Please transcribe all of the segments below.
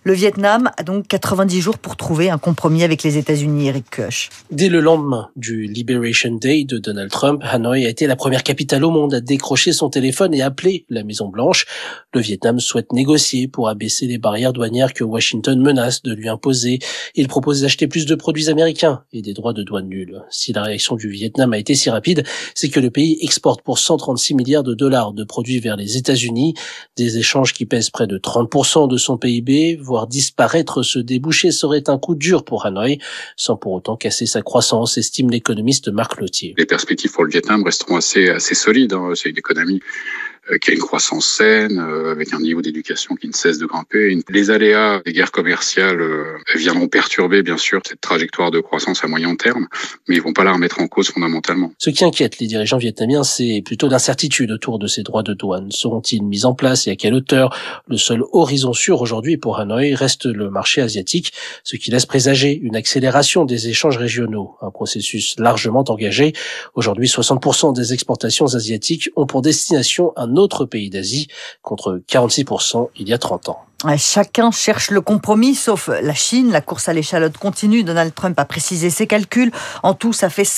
Le Vietnam a donc 90 jours pour trouver un compromis avec les États-Unis, Eric Koch. Dès le lendemain du Liberation Day de Donald Trump, Hanoï a été la première capitale au monde à décrocher son téléphone et appeler la Maison-Blanche. Le Vietnam souhaite négocier pour abaisser les barrières douanières que Washington menace de lui imposer. Il propose d'acheter plus de produits américains et des droits de douane nuls. Si la réaction du Vietnam a été si rapide, c'est que le pays exporte pour 136 milliards de dollars de produits vers les États-Unis. Des échanges qui pèsent près de 30% de son PIB. Voir disparaître ce débouché serait un coup dur pour Hanoï, sans pour autant casser sa croissance, estime l'économiste Marc Lothier. Les perspectives pour le Vietnam resteront assez solides. C'est une économie qui a une croissance saine, avec un niveau d'éducation qui ne cesse de grimper. Les aléas des guerres commerciales viendront perturber, bien sûr, cette trajectoire de croissance à moyen terme, mais ils vont pas la remettre en cause fondamentalement. Ce qui inquiète les dirigeants vietnamiens, c'est plutôt l'incertitude autour de ces droits de douane. Seront-ils mis en place et à quelle hauteur? Le seul horizon sûr aujourd'hui pour Hanoï reste le marché asiatique, ce qui laisse présager une accélération des échanges régionaux, un processus largement engagé. Aujourd'hui, 60% des exportations asiatiques ont pour destination un autre pays d'Asie, contre 46% il y a 30 ans. Chacun cherche le compromis, sauf la Chine. La course à l'échalote continue. Donald Trump a précisé ses calculs. En tout, ça fait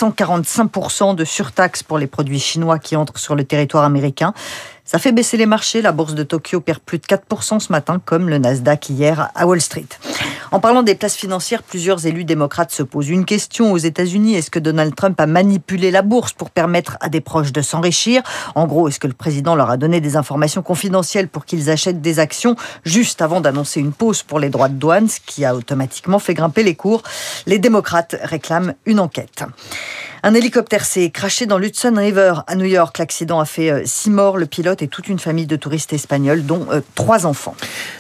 145% de surtaxe pour les produits chinois qui entrent sur le territoire américain. Ça fait baisser les marchés. La bourse de Tokyo perd plus de 4% ce matin, comme le Nasdaq hier à Wall Street. En parlant des places financières, plusieurs élus démocrates se posent une question aux États-Unis. Est-ce que Donald Trump a manipulé la bourse pour permettre à des proches de s'enrichir? En gros, est-ce que le président leur a donné des informations confidentielles pour qu'ils achètent des actions juste avant d'annoncer une pause pour les droits de douane, ce qui a automatiquement fait grimper les cours? Les démocrates réclament une enquête. Un hélicoptère s'est crashé dans l'Hudson River à New York. L'accident a fait 6 morts, le pilote et toute une famille de touristes espagnols, dont 3 enfants.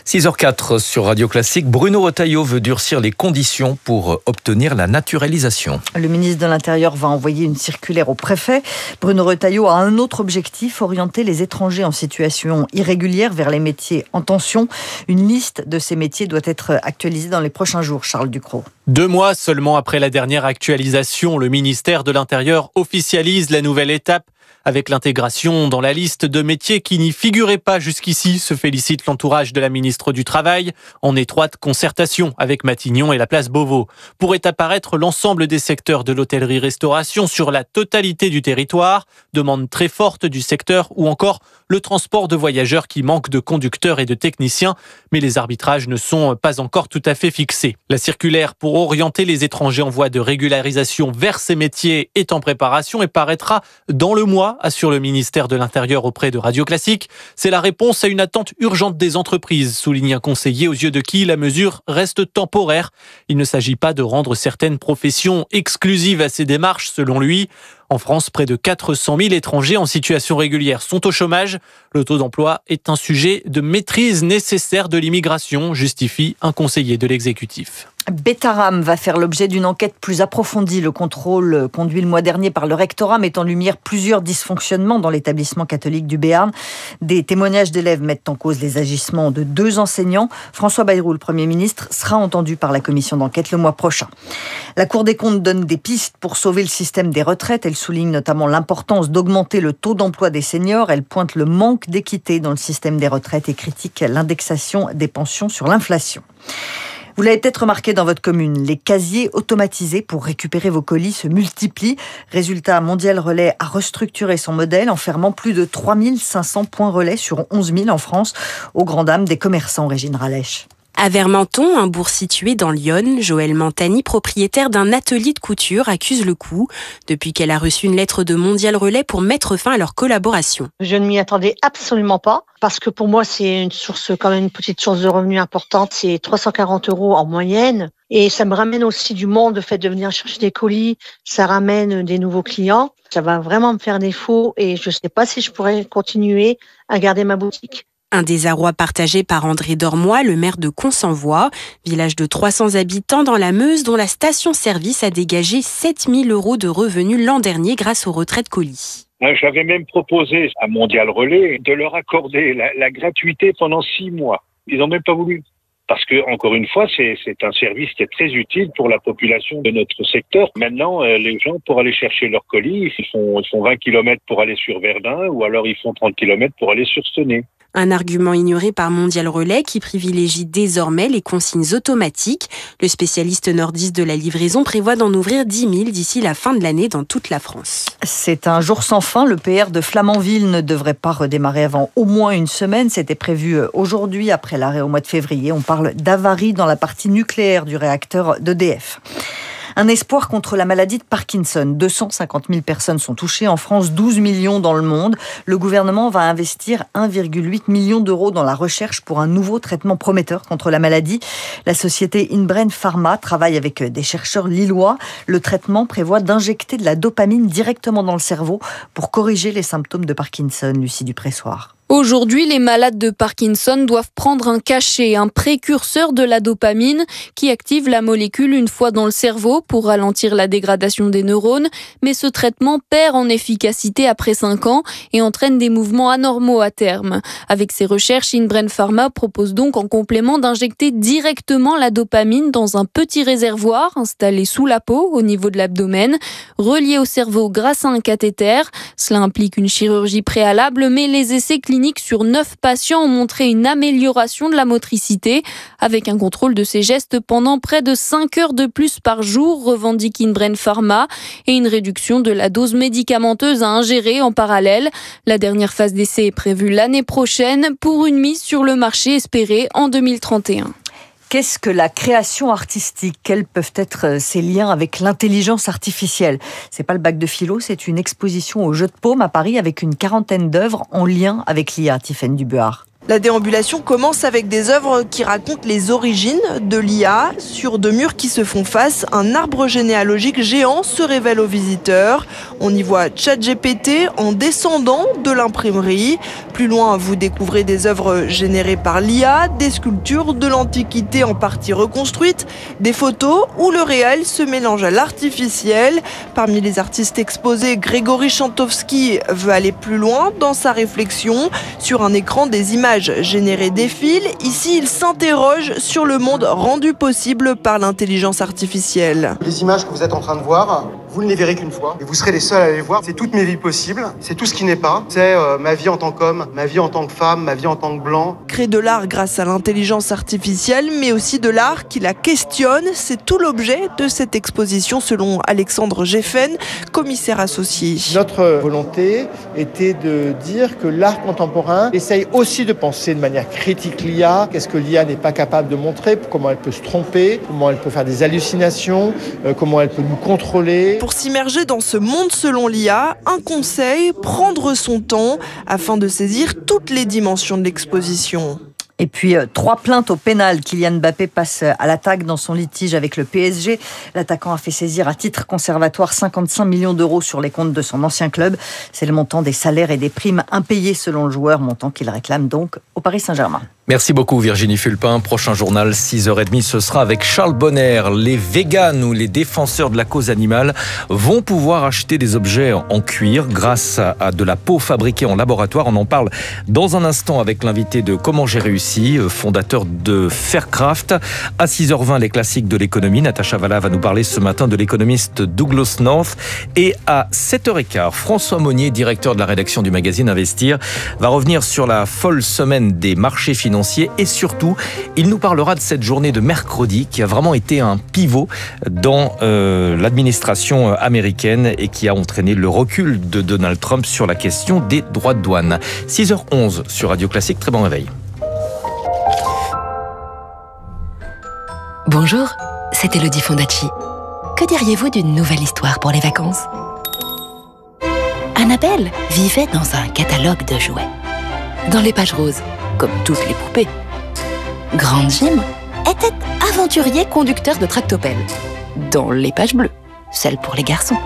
6h04 sur Radio Classique. Bruno Retailleau veut durcir les conditions pour obtenir la naturalisation. Le ministre de l'Intérieur va envoyer une circulaire au préfet. Bruno Retailleau a un autre objectif, orienter les étrangers en situation irrégulière vers les métiers en tension. Une liste de ces métiers doit être actualisée dans les prochains jours, Charles Ducrot. 2 mois seulement après la dernière actualisation, le ministère de l'Intérieur officialise la nouvelle étape avec l'intégration dans la liste de métiers qui n'y figuraient pas jusqu'ici, se félicite l'entourage de la ministre du Travail, en étroite concertation avec Matignon et la place Beauvau. Pourrait apparaître l'ensemble des secteurs de l'hôtellerie-restauration sur la totalité du territoire, demande très forte du secteur, ou encore le transport de voyageurs qui manque de conducteurs et de techniciens, mais les arbitrages ne sont pas encore tout à fait fixés. La circulaire pour orienter les étrangers en voie de régularisation vers ces métiers est en préparation et paraîtra dans le mois, assure le ministère de l'Intérieur auprès de Radio Classique. C'est la réponse à une attente urgente des entreprises, souligne un conseiller aux yeux de qui la mesure reste temporaire. Il ne s'agit pas de rendre certaines professions exclusives à ces démarches, selon lui. En France, près de 400 000 étrangers en situation régulière sont au chômage. Le taux d'emploi est un sujet de maîtrise nécessaire de l'immigration, justifie un conseiller de l'exécutif. Bétharram va faire l'objet d'une enquête plus approfondie. Le contrôle conduit le mois dernier par le rectorat met en lumière plusieurs dysfonctionnements dans l'établissement catholique du Béarn. Des témoignages d'élèves mettent en cause les agissements de 2 enseignants. François Bayrou, le Premier ministre, sera entendu par la commission d'enquête le mois prochain. La Cour des comptes donne des pistes pour sauver le système des retraites. Elle souligne notamment l'importance d'augmenter le taux d'emploi des seniors. Elle pointe le manque d'équité dans le système des retraites et critique l'indexation des pensions sur l'inflation. Vous l'avez peut-être remarqué dans votre commune, les casiers automatisés pour récupérer vos colis se multiplient. Résultat, Mondial Relais a restructuré son modèle en fermant plus de 3500 points relais sur 11 000 en France, aux grandes dames des commerçants, Régine Ralèche. À Vermenton, un bourg situé dans l'Yonne, Joëlle Mantani, propriétaire d'un atelier de couture, accuse le coup depuis qu'elle a reçu une lettre de Mondial Relais pour mettre fin à leur collaboration. Je ne m'y attendais absolument pas parce que pour moi c'est une source, quand même une petite source de revenus importante. C'est 340 € en moyenne et ça me ramène aussi du monde, le fait de venir chercher des colis, ça ramène des nouveaux clients. Ça va vraiment me faire défaut et je ne sais pas si je pourrais continuer à garder ma boutique. Un désarroi partagé par André Dormois, le maire de Consenvoie, village de 300 habitants dans la Meuse, dont la station-service a dégagé 7 000 € de revenus l'an dernier grâce aux retraits de colis. J'avais même proposé à Mondial Relais de leur accorder la gratuité pendant 6 mois. Ils n'ont même pas voulu. Parce que, encore une fois, c'est un service qui est très utile pour la population de notre secteur. Maintenant, les gens, pour aller chercher leurs colis, ils font 20 km pour aller sur Verdun ou alors ils font 30 km pour aller sur Stenay. Un argument ignoré par Mondial Relais qui privilégie désormais les consignes automatiques. Le spécialiste nordiste de la livraison prévoit d'en ouvrir 10 000 d'ici la fin de l'année dans toute la France. C'est un jour sans fin. Le PR de Flamanville ne devrait pas redémarrer avant au moins une semaine. C'était prévu aujourd'hui après l'arrêt au mois de février. On parle d'avarie dans la partie nucléaire du réacteur d'EDF. Un espoir contre la maladie de Parkinson. 250 000 personnes sont touchées en France, 12 millions dans le monde. Le gouvernement va investir 1,8 million d'euros dans la recherche pour un nouveau traitement prometteur contre la maladie. La société Inbrain Pharma travaille avec des chercheurs lillois. Le traitement prévoit d'injecter de la dopamine directement dans le cerveau pour corriger les symptômes de Parkinson. Lucie Dupressoir. Aujourd'hui, les malades de Parkinson doivent prendre un cachet, un précurseur de la dopamine qui active la molécule une fois dans le cerveau pour ralentir la dégradation des neurones. Mais ce traitement perd en efficacité après 5 ans et entraîne des mouvements anormaux à terme. Avec ses recherches, Inbrain Pharma propose donc en complément d'injecter directement la dopamine dans un petit réservoir installé sous la peau au niveau de l'abdomen, relié au cerveau grâce à un cathéter. Cela implique une chirurgie préalable, mais les essais cliniques sur 9 patients ont montré une amélioration de la motricité avec un contrôle de ces gestes pendant près de 5 heures de plus par jour, revendique Inbrain Pharma, et une réduction de la dose médicamenteuse à ingérer en parallèle. La dernière phase d'essai est prévue l'année prochaine pour une mise sur le marché espérée en 2031. Qu'est-ce que la création artistique ? Quels peuvent être ses liens avec l'intelligence artificielle ? C'est pas le bac de philo, c'est une exposition au Jeu de Paume à Paris avec une 40aine d'œuvres en lien avec l'IA, Tiffaine Dubuart. La déambulation commence avec des œuvres qui racontent les origines de l'IA. Sur 2 murs qui se font face, un arbre généalogique géant se révèle aux visiteurs. On y voit ChatGPT en descendant de l'imprimerie. Plus loin, vous découvrez des œuvres générées par l'IA, des sculptures de l'Antiquité en partie reconstruites, des photos où le réel se mélange à l'artificiel. Parmi les artistes exposés, Grégory Chantowski veut aller plus loin dans sa réflexion. Sur un écran, des images générées défilent. Ici, il s'interroge sur le monde rendu possible par l'intelligence artificielle. Les images que vous êtes en train de voir, vous ne les verrez qu'une fois et vous serez les seuls à les voir. C'est toutes mes vies possibles, c'est tout ce qui n'est pas. C'est ma vie en tant qu'homme, ma vie en tant que femme, ma vie en tant que blanc. Créer de l'art grâce à l'intelligence artificielle, mais aussi de l'art qui la questionne, c'est tout l'objet de cette exposition selon Alexandre Geffen, commissaire associé. Notre volonté était de dire que l'art contemporain essaye aussi de penser de manière critique l'IA. Qu'est-ce que l'IA n'est pas capable de montrer, comment elle peut se tromper, comment elle peut faire des hallucinations, comment elle peut nous contrôler. Pour s'immerger dans ce monde selon l'IA, un conseil, prendre son temps afin de saisir toutes les dimensions de l'exposition. Et puis, 3 plaintes au pénal. Kylian Mbappé passe à l'attaque dans son litige avec le PSG. L'attaquant a fait saisir à titre conservatoire 55 millions d'euros sur les comptes de son ancien club. C'est le montant des salaires et des primes impayés selon le joueur, montant qu'il réclame donc au Paris Saint-Germain. Merci beaucoup Virginie Fulpin. Prochain journal, 6h30, ce sera avec Charles Bonner. Les véganes ou les défenseurs de la cause animale vont pouvoir acheter des objets en cuir grâce à de la peau fabriquée en laboratoire. On en parle dans un instant avec l'invité de Comment j'ai réussi, fondateur de Faircraft. À 6h20, les classiques de l'économie. Natacha Valla va nous parler ce matin de l'économiste Douglas North. Et à 7h15, François Monnier, directeur de la rédaction du magazine Investir, va revenir sur la folle semaine des marchés financiers et surtout, il nous parlera de cette journée de mercredi qui a vraiment été un pivot dans l'administration américaine et qui a entraîné le recul de Donald Trump sur la question des droits de douane. 6h11 sur Radio Classique, très bon réveil. Bonjour, c'est Elodie Fondacci. Que diriez-vous d'une nouvelle histoire pour les vacances ? Annabelle vivait dans un catalogue de jouets. Dans les pages roses, comme toutes les poupées. Grand Jim était aventurier conducteur de tractopelle. Dans les pages bleues, celles pour les garçons.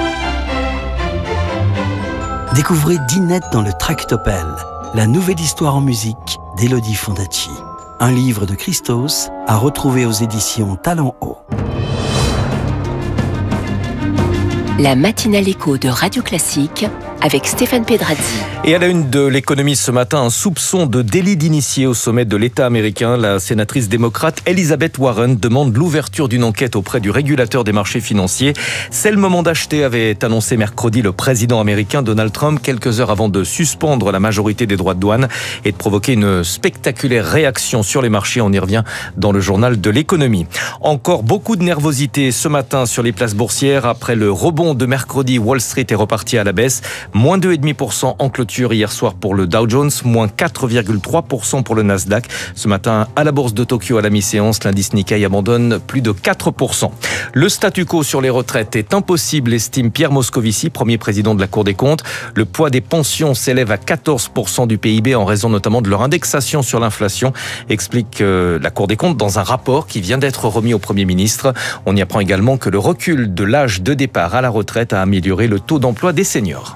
Découvrez Dinette dans le tractopelle, la nouvelle histoire en musique d'Elodie Fondacci. Un livre de Christos à retrouver aux éditions Talent Haut. La matinale écho de Radio Classique avec Stéphane Pedrazzi. Et à la une de l'économie ce matin, un soupçon de délit d'initié au sommet de l'État américain. La sénatrice démocrate Elizabeth Warren demande l'ouverture d'une enquête auprès du régulateur des marchés financiers. C'est le moment d'acheter, avait annoncé mercredi le président américain Donald Trump, quelques heures avant de suspendre la majorité des droits de douane et de provoquer une spectaculaire réaction sur les marchés. On y revient dans le journal de l'économie. Encore beaucoup de nervosité ce matin sur les places boursières. Après le rebond de mercredi, Wall Street est reparti à la baisse. Moins 2,5% en clôture hier soir pour le Dow Jones, moins 4,3% pour le Nasdaq. Ce matin, à la bourse de Tokyo à la mi-séance, l'indice Nikkei abandonne plus de 4%. Le statu quo sur les retraites est impossible, estime Pierre Moscovici, premier président de la Cour des comptes. Le poids des pensions s'élève à 14% du PIB en raison notamment de leur indexation sur l'inflation, explique la Cour des comptes dans un rapport qui vient d'être remis au Premier ministre. On y apprend également que le recul de l'âge de départ à la retraite a amélioré le taux d'emploi des seniors.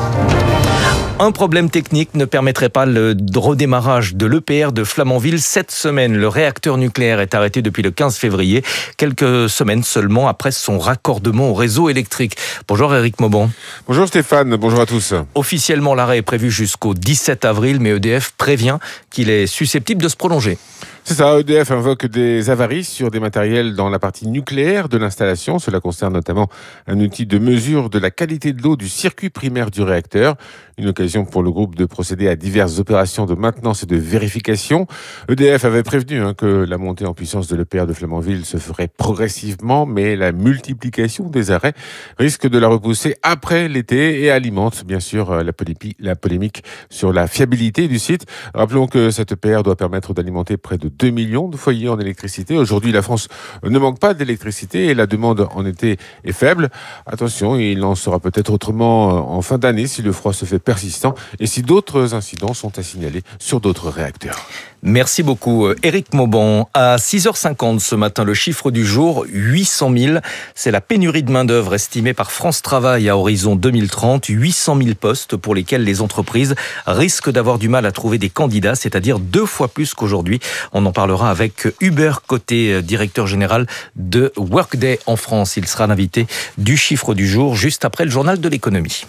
Un problème technique ne permettrait pas le redémarrage de l'EPR de Flamanville cette semaine. Le réacteur nucléaire est arrêté depuis le 15 février, quelques semaines seulement après son raccordement au réseau électrique. Bonjour Éric Mauban. Bonjour Stéphane, bonjour à tous. Officiellement, l'arrêt est prévu jusqu'au 17 avril, mais EDF prévient qu'il est susceptible de se prolonger. C'est ça, EDF invoque des avaries sur des matériels dans la partie nucléaire de l'installation. Cela concerne notamment un outil de mesure de la qualité de l'eau du circuit primaire du réacteur. Une occasion pour le groupe de procéder à diverses opérations de maintenance et de vérification. EDF avait prévenu que la montée en puissance de l'EPR de Flamanville se ferait progressivement, mais la multiplication des arrêts risque de la repousser après l'été et alimente bien sûr la polémique sur la fiabilité du site. Rappelons que cette EPR doit permettre d'alimenter près de 2 millions de foyers en électricité. Aujourd'hui, la France ne manque pas d'électricité et la demande en été est faible. Attention, il en sera peut-être autrement en fin d'année si le froid se fait persistant et si d'autres incidents sont à signaler sur d'autres réacteurs. Merci beaucoup Éric Mauban. À 6h50 ce matin, le chiffre du jour, 800 000. C'est la pénurie de main-d'œuvre estimée par France Travail à horizon 2030. 800 000 postes pour lesquels les entreprises risquent d'avoir du mal à trouver des candidats, c'est-à-dire 2 fois plus qu'aujourd'hui. On en parlera avec Hubert Côté, directeur général de Workday en France. Il sera l'invité du chiffre du jour juste après le journal de l'économie.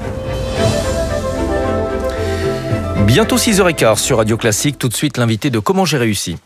Bientôt 6h15 sur Radio Classique. Tout de suite, l'invité de Comment j'ai réussi.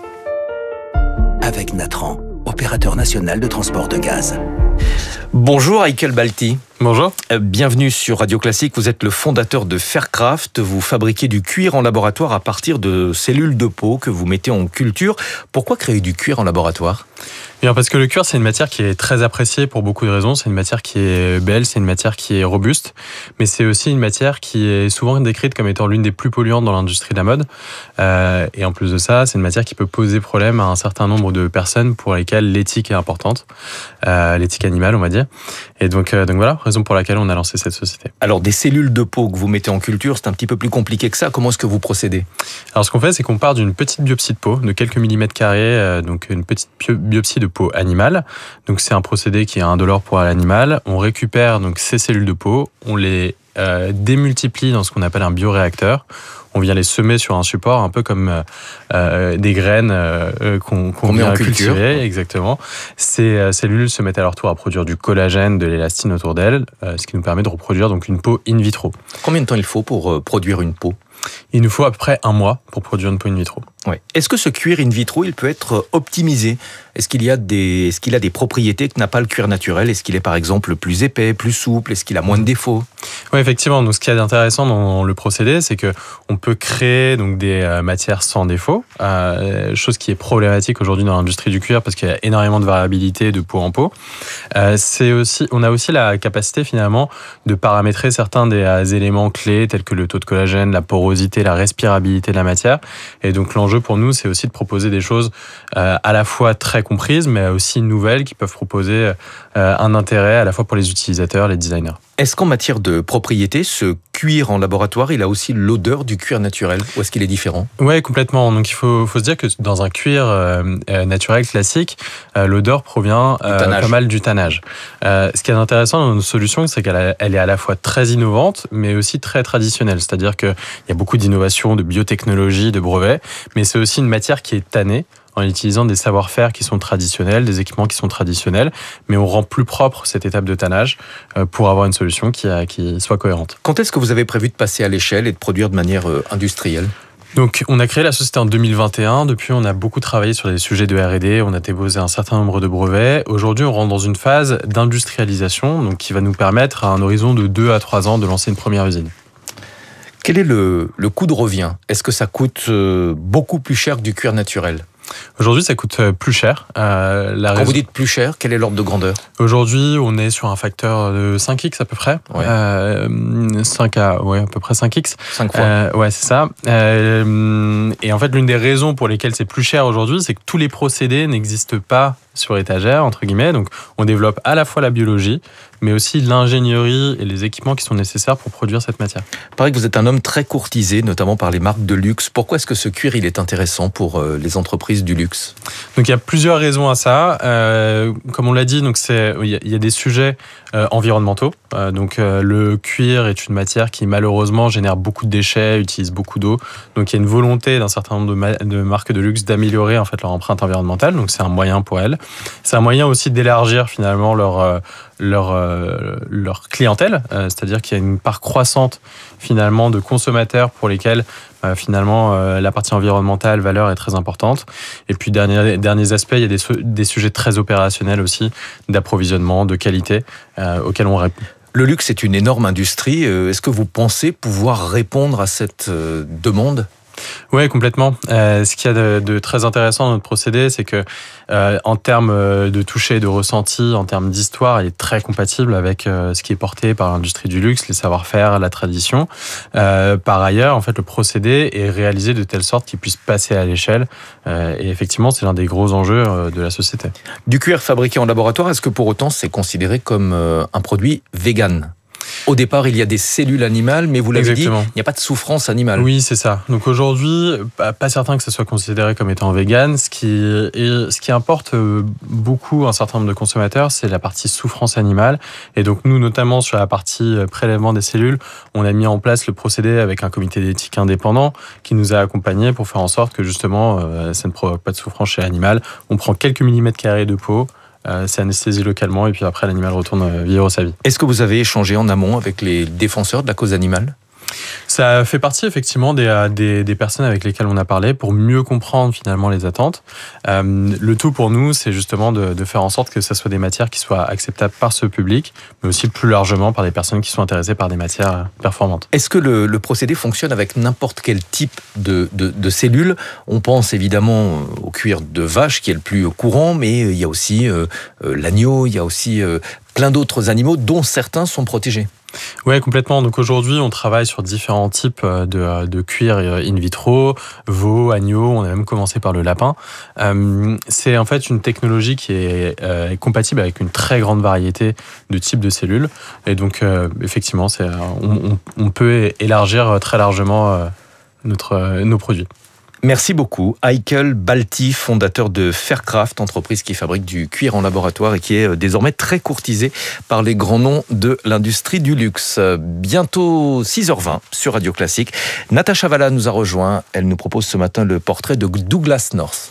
Avec Natran, opérateur national de transport de gaz. Bonjour Heikel Balti. Bonjour. Bienvenue sur Radio Classique. Vous êtes le fondateur de Faircraft. Vous fabriquez du cuir en laboratoire à partir de cellules de peau que vous mettez en culture. Pourquoi créer du cuir en laboratoire ? Bien, parce que le cuir, c'est une matière qui est très appréciée pour beaucoup de raisons. C'est une matière qui est belle, c'est une matière qui est robuste, mais c'est aussi une matière qui est souvent décrite comme étant l'une des plus polluantes dans l'industrie de la mode. Et en plus de ça, c'est une matière qui peut poser problème à un certain nombre de personnes pour lesquelles l'éthique est importante, l'éthique animale, on va dire. Et donc voilà, raison pour laquelle on a lancé cette société. Alors, des cellules de peau que vous mettez en culture, c'est un petit peu plus compliqué que ça. Comment est-ce que vous procédez ? Alors, ce qu'on fait, c'est qu'on part d'une petite biopsie de peau, de quelques millimètres carrés, donc une petite biopsie de peau animale. Donc, c'est un procédé qui est indolore pour l'animal. On récupère donc ces cellules de peau, on les démultiplie dans ce qu'on appelle un bioréacteur. On vient les semer sur un support, un peu comme des graines qu'on vient cultiver. Exactement. Ces cellules se mettent à leur tour à produire du collagène, de l'élastine autour d'elles, ce qui nous permet de reproduire donc une peau in vitro. Combien de temps il faut pour produire une peau ? Il nous faut à peu près 1 mois pour produire une peau in vitro. Ouais. Est-ce que ce cuir in vitro, il peut être optimisé ? Est-ce qu'il a des propriétés que n'a pas le cuir naturel ? Est-ce qu'il est par exemple plus épais, plus souple ? Est-ce qu'il a moins de défauts ? Oui, effectivement. Donc, ce qu'il y a d'intéressant dans le procédé, c'est que on peut créer donc des matières sans défaut, chose qui est problématique aujourd'hui dans l'industrie du cuir parce qu'il y a énormément de variabilité de peau en peau. On a aussi la capacité finalement de paramétrer certains des éléments clés tels que le taux de collagène, la porosité, la respirabilité de la matière. Et donc l'enjeu pour nous, c'est aussi de proposer des choses à la fois très comprises, mais aussi nouvelles qui peuvent proposer un intérêt à la fois pour les utilisateurs, les designers. Est-ce qu'en matière de propriété, ce cuir en laboratoire, il a aussi l'odeur du cuir naturel ou est-ce qu'il est différent ? Oui, complètement. Donc il faut se dire que dans un cuir naturel classique, l'odeur provient pas mal du tannage. Ce qui est intéressant dans notre solution, c'est qu'elle est à la fois très innovante, mais aussi très traditionnelle. C'est-à-dire qu'il y a beaucoup d'innovations, de biotechnologie, de brevets, mais c'est aussi une matière qui est tannée en utilisant des savoir-faire qui sont traditionnels, des équipements qui sont traditionnels, mais on rend plus propre cette étape de tannage pour avoir une solution qui soit cohérente. Quand est-ce que vous avez prévu de passer à l'échelle et de produire de manière industrielle ? Donc, on a créé la société en 2021. Depuis, on a beaucoup travaillé sur des sujets de R&D. On a déposé un certain nombre de brevets. Aujourd'hui, on rentre dans une phase d'industrialisation, donc qui va nous permettre, à un horizon de 2 à 3 ans, de lancer une première usine. Quel est le coût de revient ? Est-ce que ça coûte beaucoup plus cher que du cuir naturel ? Aujourd'hui, ça coûte plus cher. Quand vous dites plus cher, quel est l'ordre de grandeur ? Aujourd'hui, on est sur un facteur de 5x à peu près. Ouais. 5 à peu près 5x. 5 fois. Ouais, c'est ça. Et en fait, l'une des raisons pour lesquelles c'est plus cher aujourd'hui, c'est que tous les procédés n'existent pas sur étagère, entre guillemets. Donc, on développe à la fois la biologie, mais aussi l'ingénierie et les équipements qui sont nécessaires pour produire cette matière. Il paraît que vous êtes un homme très courtisé, notamment par les marques de luxe. Pourquoi est-ce que ce cuir, il est intéressant pour les entreprises du luxe ? Donc, il y a plusieurs raisons à ça. Comme on l'a dit, donc il y a des sujets environnementaux. Le cuir est une matière qui, malheureusement, génère beaucoup de déchets, utilise beaucoup d'eau. Donc, il y a une volonté d'un certain nombre de marques de luxe d'améliorer en fait leur empreinte environnementale. Donc, c'est un moyen pour elles. C'est un moyen aussi d'élargir finalement leur clientèle, c'est-à-dire qu'il y a une part croissante finalement de consommateurs pour lesquels la partie environnementale, valeur est très importante. Et puis derniers aspects, il y a des sujets très opérationnels aussi, d'approvisionnement, de qualité, auxquels on répond. Le luxe est une énorme industrie. Est-ce que vous pensez pouvoir répondre à cette demande ? Oui, complètement. Ce qu'il y a de très intéressant dans notre procédé, c'est que en termes de toucher, de ressenti, en termes d'histoire, il est très compatible avec ce qui est porté par l'industrie du luxe, les savoir-faire, la tradition. Par ailleurs, en fait, le procédé est réalisé de telle sorte qu'il puisse passer à l'échelle. Et effectivement, c'est l'un des gros enjeux de la société. Du cuir fabriqué en laboratoire, est-ce que pour autant c'est considéré comme un produit vegan ? Au départ, il y a des cellules animales, mais vous l'avez dit, il n'y a pas de souffrance animale. Oui, c'est ça. Donc aujourd'hui, pas certain que ça soit considéré comme étant vegan. Ce qui importe beaucoup un certain nombre de consommateurs, c'est la partie souffrance animale. Et donc nous, notamment sur la partie prélèvement des cellules, on a mis en place le procédé avec un comité d'éthique indépendant qui nous a accompagnés pour faire en sorte que justement, ça ne provoque pas de souffrance chez l'animal. On prend quelques millimètres carrés de peau. C'est anesthésié localement et puis après l'animal retourne vivre sa vie. Est-ce que vous avez échangé en amont avec les défenseurs de la cause animale ? Ça fait partie effectivement des personnes avec lesquelles on a parlé pour mieux comprendre finalement les attentes. Le tout pour nous, c'est justement de faire en sorte que ce soit des matières qui soient acceptables par ce public, mais aussi plus largement par des personnes qui sont intéressées par des matières performantes. Est-ce que le procédé fonctionne avec n'importe quel type de cellules ? On pense évidemment au cuir de vache qui est le plus courant, mais il y a aussi l'agneau, il y a aussi plein d'autres animaux dont certains sont protégés. Oui, complètement. Donc aujourd'hui, on travaille sur différents types de cuir in vitro, veau, agneau, on a même commencé par le lapin. C'est en fait une technologie qui est compatible avec une très grande variété de types de cellules. Et donc, effectivement, on peut élargir très largement nos produits. Merci beaucoup. Heikel Balti, fondateur de Faircraft, entreprise qui fabrique du cuir en laboratoire et qui est désormais très courtisé par les grands noms de l'industrie du luxe. Bientôt 6h20 sur Radio Classique. Natacha Valla nous a rejoint. Elle nous propose ce matin le portrait de Douglas North.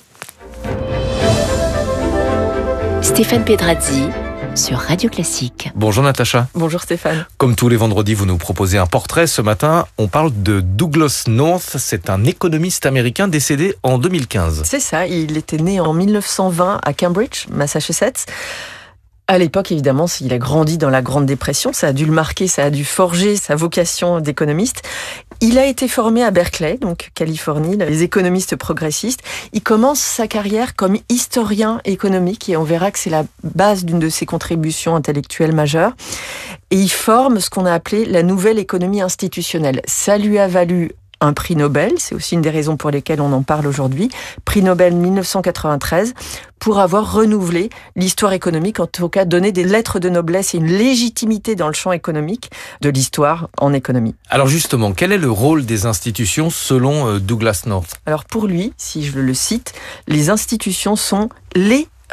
Stéphane Pedrazzi sur Radio Classique. Bonjour Natacha. Bonjour Stéphane. Comme tous les vendredis, vous nous proposez un portrait. Ce matin, on parle de Douglas North. C'est un économiste américain décédé en 2015. C'est ça, il était né en 1920 à Cambridge, Massachusetts. À l'époque, évidemment, il a grandi dans la Grande Dépression. Ça a dû le marquer, ça a dû forger sa vocation d'économiste. Il a été formé à Berkeley, donc Californie, les économistes progressistes. Il commence sa carrière comme historien économique et on verra que c'est la base d'une de ses contributions intellectuelles majeures. Et il forme ce qu'on a appelé la nouvelle économie institutionnelle. Ça lui a valu un prix Nobel, c'est aussi une des raisons pour lesquelles on en parle aujourd'hui, prix Nobel 1993, pour avoir renouvelé l'histoire économique, en tout cas donné des lettres de noblesse et une légitimité dans le champ économique de l'histoire en économie. Alors justement, quel est le rôle des institutions selon Douglas North ? Alors pour lui, si je le cite, les institutions sont les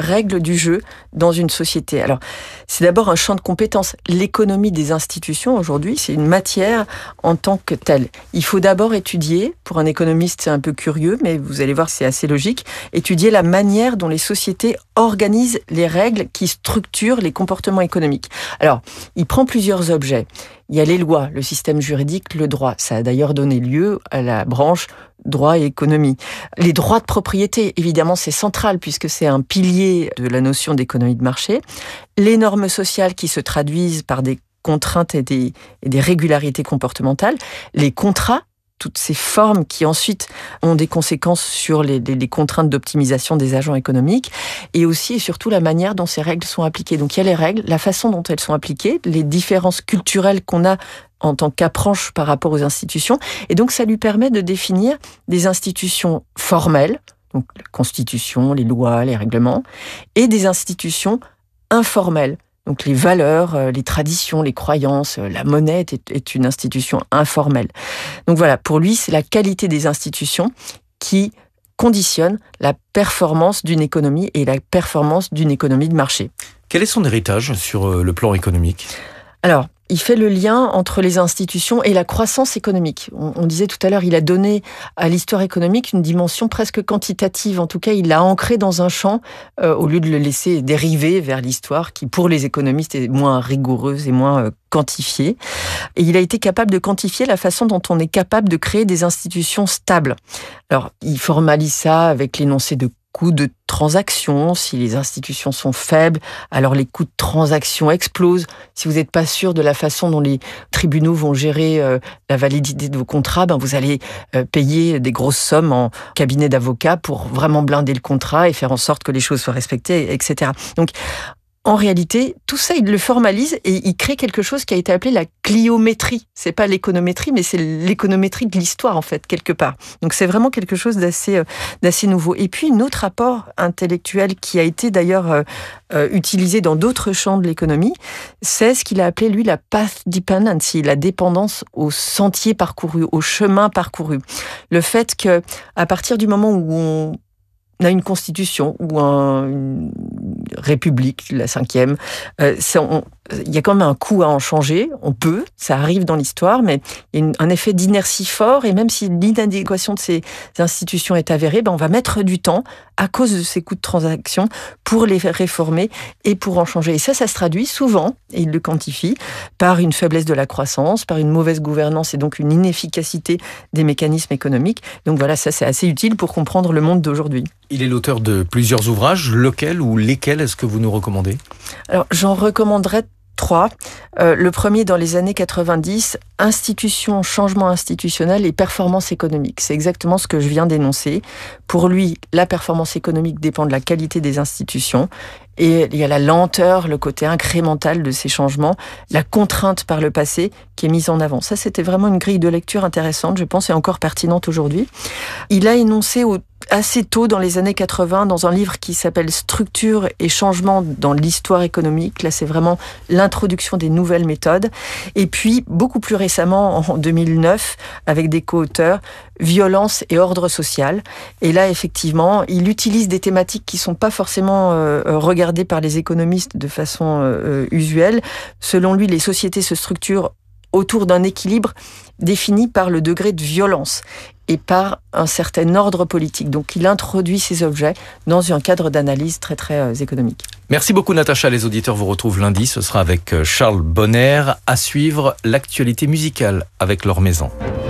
règles du jeu dans une société. Alors, c'est d'abord un champ de compétences. L'économie des institutions, aujourd'hui, c'est une matière en tant que telle. Il faut d'abord étudier, pour un économiste, c'est un peu curieux, mais vous allez voir, c'est assez logique, étudier la manière dont les sociétés organisent les règles qui structurent les comportements économiques. Alors, il prend plusieurs objets. Il y a les lois, le système juridique, le droit. Ça a d'ailleurs donné lieu à la branche droit et économie. Les droits de propriété, évidemment, c'est central puisque c'est un pilier de la notion d'économie de marché. Les normes sociales qui se traduisent par des contraintes et des régularités comportementales. Les contrats, toutes ces formes qui ensuite ont des conséquences sur les contraintes d'optimisation des agents économiques, et aussi et surtout la manière dont ces règles sont appliquées. Donc il y a les règles, la façon dont elles sont appliquées, les différences culturelles qu'on a en tant qu'approche par rapport aux institutions, et donc ça lui permet de définir des institutions formelles, donc la Constitution, les lois, les règlements, et des institutions informelles. Donc les valeurs, les traditions, les croyances, la monnaie est une institution informelle. Donc voilà, pour lui, c'est la qualité des institutions qui conditionne la performance d'une économie et la performance d'une économie de marché. Quel est son héritage sur le plan économique ? Alors, il fait le lien entre les institutions et la croissance économique. On disait tout à l'heure, il a donné à l'histoire économique une dimension presque quantitative. En tout cas, il l'a ancré dans un champ au lieu de le laisser dériver vers l'histoire qui, pour les économistes, est moins rigoureuse et moins quantifiée. Et il a été capable de quantifier la façon dont on est capable de créer des institutions stables. Alors, il formalise ça avec l'énoncé de coûts de transaction. Si les institutions sont faibles, alors les coûts de transaction explosent. Si vous n'êtes pas sûr de la façon dont les tribunaux vont gérer la validité de vos contrats, vous allez payer des grosses sommes en cabinet d'avocats pour vraiment blinder le contrat et faire en sorte que les choses soient respectées, etc. Donc, en réalité, tout ça, il le formalise et il crée quelque chose qui a été appelé la cliométrie. C'est pas l'économétrie, mais c'est l'économétrie de l'histoire, en fait, quelque part. Donc, c'est vraiment quelque chose d'assez nouveau. Et puis, un autre apport intellectuel qui a été d'ailleurs utilisé dans d'autres champs de l'économie, c'est ce qu'il a appelé, lui, la path dependency, la dépendance au sentier parcouru, au chemin parcouru. Le fait que, à partir du moment où on a une constitution ou une république, la 5e, il y a quand même un coût à en changer. On peut, ça arrive dans l'histoire, mais il y a un effet d'inertie fort, et même si l'inadéquation de ces institutions est avérée, on va mettre du temps à cause de ces coûts de transaction pour les réformer et pour en changer. Et ça se traduit souvent, et il le quantifie, par une faiblesse de la croissance, par une mauvaise gouvernance et donc une inefficacité des mécanismes économiques. Donc voilà, ça c'est assez utile pour comprendre le monde d'aujourd'hui. Il est l'auteur de plusieurs ouvrages. Lequel ou lesquels est-ce que vous nous recommandez ? Alors, j'en recommanderais 3. Le premier, dans les années 90, Institutions, changement institutionnel et performance économique. C'est exactement ce que je viens d'énoncer. Pour lui, la performance économique dépend de la qualité des institutions. Et il y a la lenteur, le côté incrémental de ces changements, la contrainte par le passé qui est mise en avant. Ça, c'était vraiment une grille de lecture intéressante, je pense, et encore pertinente aujourd'hui. Il a énoncé assez tôt, dans les années 80, dans un livre qui s'appelle « Structure et changement dans l'histoire économique ». Là, c'est vraiment l'introduction des nouvelles méthodes. Et puis, beaucoup plus récemment, en 2009, avec des co-auteurs, « Violence et ordre social ». Et là, effectivement, il utilise des thématiques qui ne sont pas forcément regardées par les économistes de façon usuelle. Selon lui, les sociétés se structurent autour d'un équilibre défini par le degré de violence et par un certain ordre politique. Donc, il introduit ces objets dans un cadre d'analyse très, très économique. Merci beaucoup, Natacha. Les auditeurs vous retrouvent lundi. Ce sera avec Charles Bonner. À suivre, l'actualité musicale avec Laure Maison.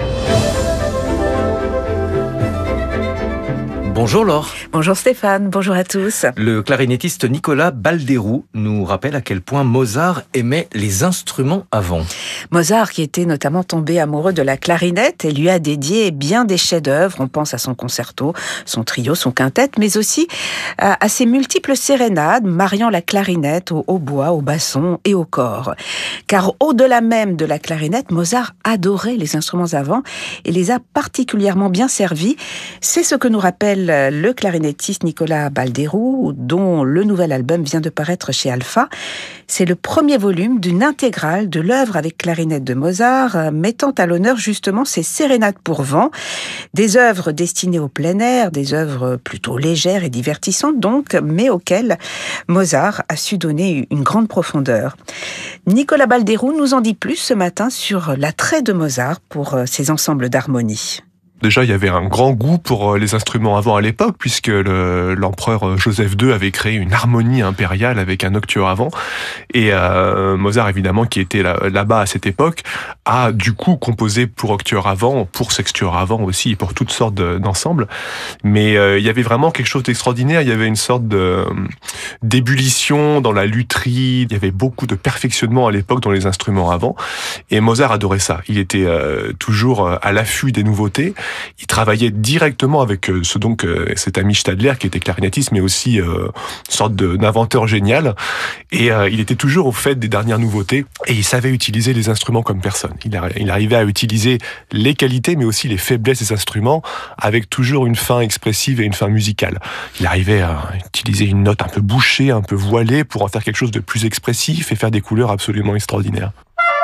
Bonjour Laure. Bonjour Stéphane, bonjour à tous. Le clarinettiste Nicolas Balderoux nous rappelle à quel point Mozart aimait les instruments avant. Mozart, qui était notamment tombé amoureux de la clarinette et lui a dédié bien des chefs-d'œuvre. On pense à son concerto, son trio, son quintet, mais aussi à ses multiples sérénades, mariant la clarinette au hautbois, au basson et au cor. Car au-delà même de la clarinette, Mozart adorait les instruments avant et les a particulièrement bien servis. C'est ce que nous rappelle s'appelle le clarinettiste Nicolas Balderu, dont le nouvel album vient de paraître chez Alpha. C'est le premier volume d'une intégrale de l'œuvre avec clarinette de Mozart, mettant à l'honneur justement ses sérénades pour vent, des œuvres destinées au plein air, des œuvres plutôt légères et divertissantes donc, mais auxquelles Mozart a su donner une grande profondeur. Nicolas Balderu nous en dit plus ce matin sur l'attrait de Mozart pour ses ensembles d'harmonie. Déjà, il y avait un grand goût pour les instruments à vent à l'époque, puisque l'empereur Joseph II avait créé une harmonie impériale avec un octuor à vent. Et Mozart, évidemment, qui était là-bas à cette époque, a du coup composé pour octuor à vent, pour sextuor à vent aussi, pour toutes sortes d'ensembles. Mais il y avait vraiment quelque chose d'extraordinaire. Il y avait une sorte d'ébullition dans la lutherie. Il y avait beaucoup de perfectionnement à l'époque dans les instruments à vent. Et Mozart adorait ça. Il était toujours à l'affût des nouveautés. Il travaillait directement avec cet ami Stadler qui était clarinettiste, mais aussi une sorte d'inventeur génial. Et il était toujours au fait des dernières nouveautés. Et il savait utiliser les instruments comme personne. Il arrivait à utiliser les qualités, mais aussi les faiblesses des instruments, avec toujours une fin expressive et une fin musicale. Il arrivait à utiliser une note un peu bouchée, un peu voilée, pour en faire quelque chose de plus expressif et faire des couleurs absolument extraordinaires.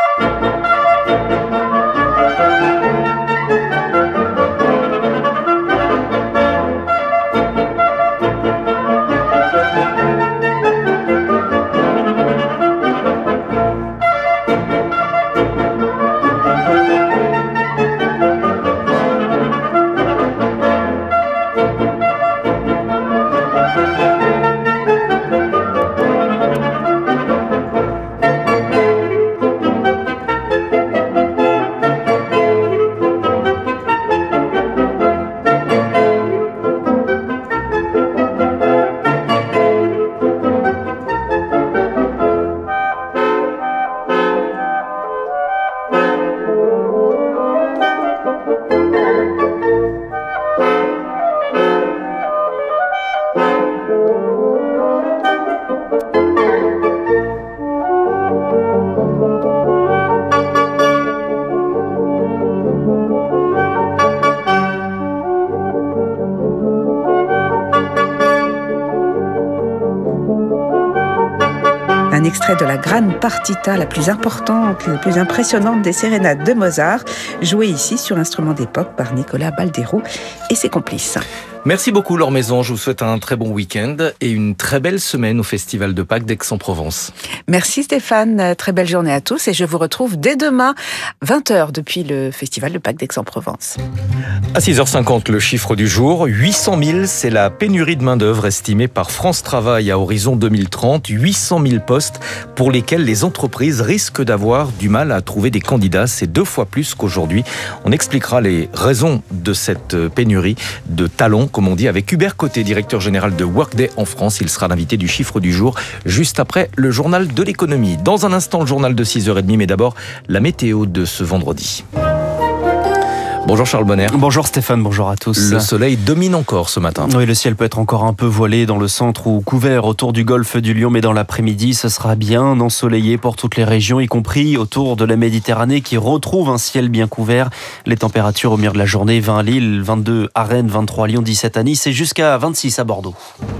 Un extrait de la Grande Partita, la plus importante, la plus impressionnante des sérénades de Mozart, jouée ici sur instrument d'époque par Nicolas Balderu et ses complices. Merci beaucoup Laure Maison, je vous souhaite un très bon week-end et une très belle semaine au Festival de Pâques d'Aix-en-Provence. Merci Stéphane, très belle journée à tous et je vous retrouve dès demain, 20h depuis le Festival de Pâques d'Aix-en-Provence. À 6h50, le chiffre du jour, 800 000, c'est la pénurie de main-d'œuvre estimée par France Travail à horizon 2030, 800 000 postes pour lesquels les entreprises risquent d'avoir du mal à trouver des candidats, c'est 2 fois plus qu'aujourd'hui. On expliquera les raisons de cette pénurie de talents, comme on dit, avec Hubert Côté, directeur général de Workday en France. Il sera l'invité du chiffre du jour, juste après le journal de l'économie. Dans un instant, le journal de 6h30, mais d'abord, la météo de ce vendredi. Bonjour Charles Bonner. Bonjour Stéphane, bonjour à tous. Le soleil domine encore ce matin. Oui, le ciel peut être encore un peu voilé dans le centre ou couvert autour du golfe du Lion, mais dans l'après-midi, ce sera bien ensoleillé pour toutes les régions, y compris autour de la Méditerranée qui retrouve un ciel bien couvert. Les températures au milieu de la journée, 20 à Lille, 22 à Rennes, 23 à Lyon, 17 à Nice et jusqu'à 26 à Bordeaux.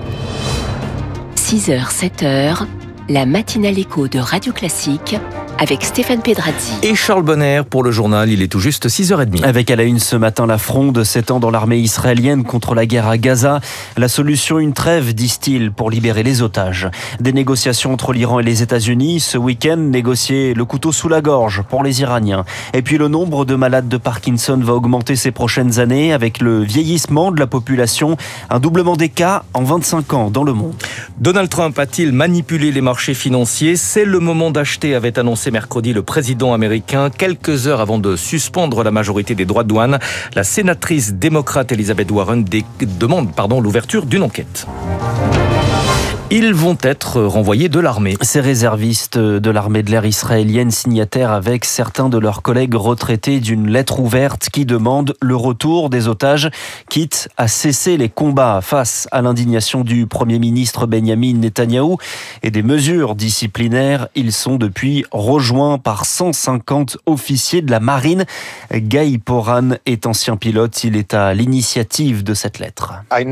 6h, 7h, la matinale écho de Radio Classique avec Stéphane Pedrazzi. Et Charles Bonner pour le journal, il est tout juste 6h30. Avec à la une ce matin, la fronde s'étend dans l'armée israélienne contre la guerre à Gaza. La solution, une trêve, disent-ils, pour libérer les otages. Des négociations entre l'Iran et les États-Unis. Ce week-end, négocier le couteau sous la gorge pour les Iraniens. Et puis le nombre de malades de Parkinson va augmenter ces prochaines années avec le vieillissement de la population. Un doublement des cas en 25 ans dans le monde. Donald Trump a-t-il manipulé les marchés financiers ? C'est le moment d'acheter, avait annoncé mercredi le président américain, quelques heures avant de suspendre la majorité des droits de douane. La sénatrice démocrate Elizabeth Warren demande l'ouverture d'une enquête. Ils vont être renvoyés de l'armée. Ces réservistes de l'armée de l'air israélienne signataires avec certains de leurs collègues retraités d'une lettre ouverte qui demande le retour des otages, quitte à cesser les combats face à l'indignation du Premier ministre Benjamin Netanyahou et des mesures disciplinaires. Ils sont depuis rejoints par 150 officiers de la marine. Guy Poran est ancien pilote. Il est à l'initiative de cette lettre.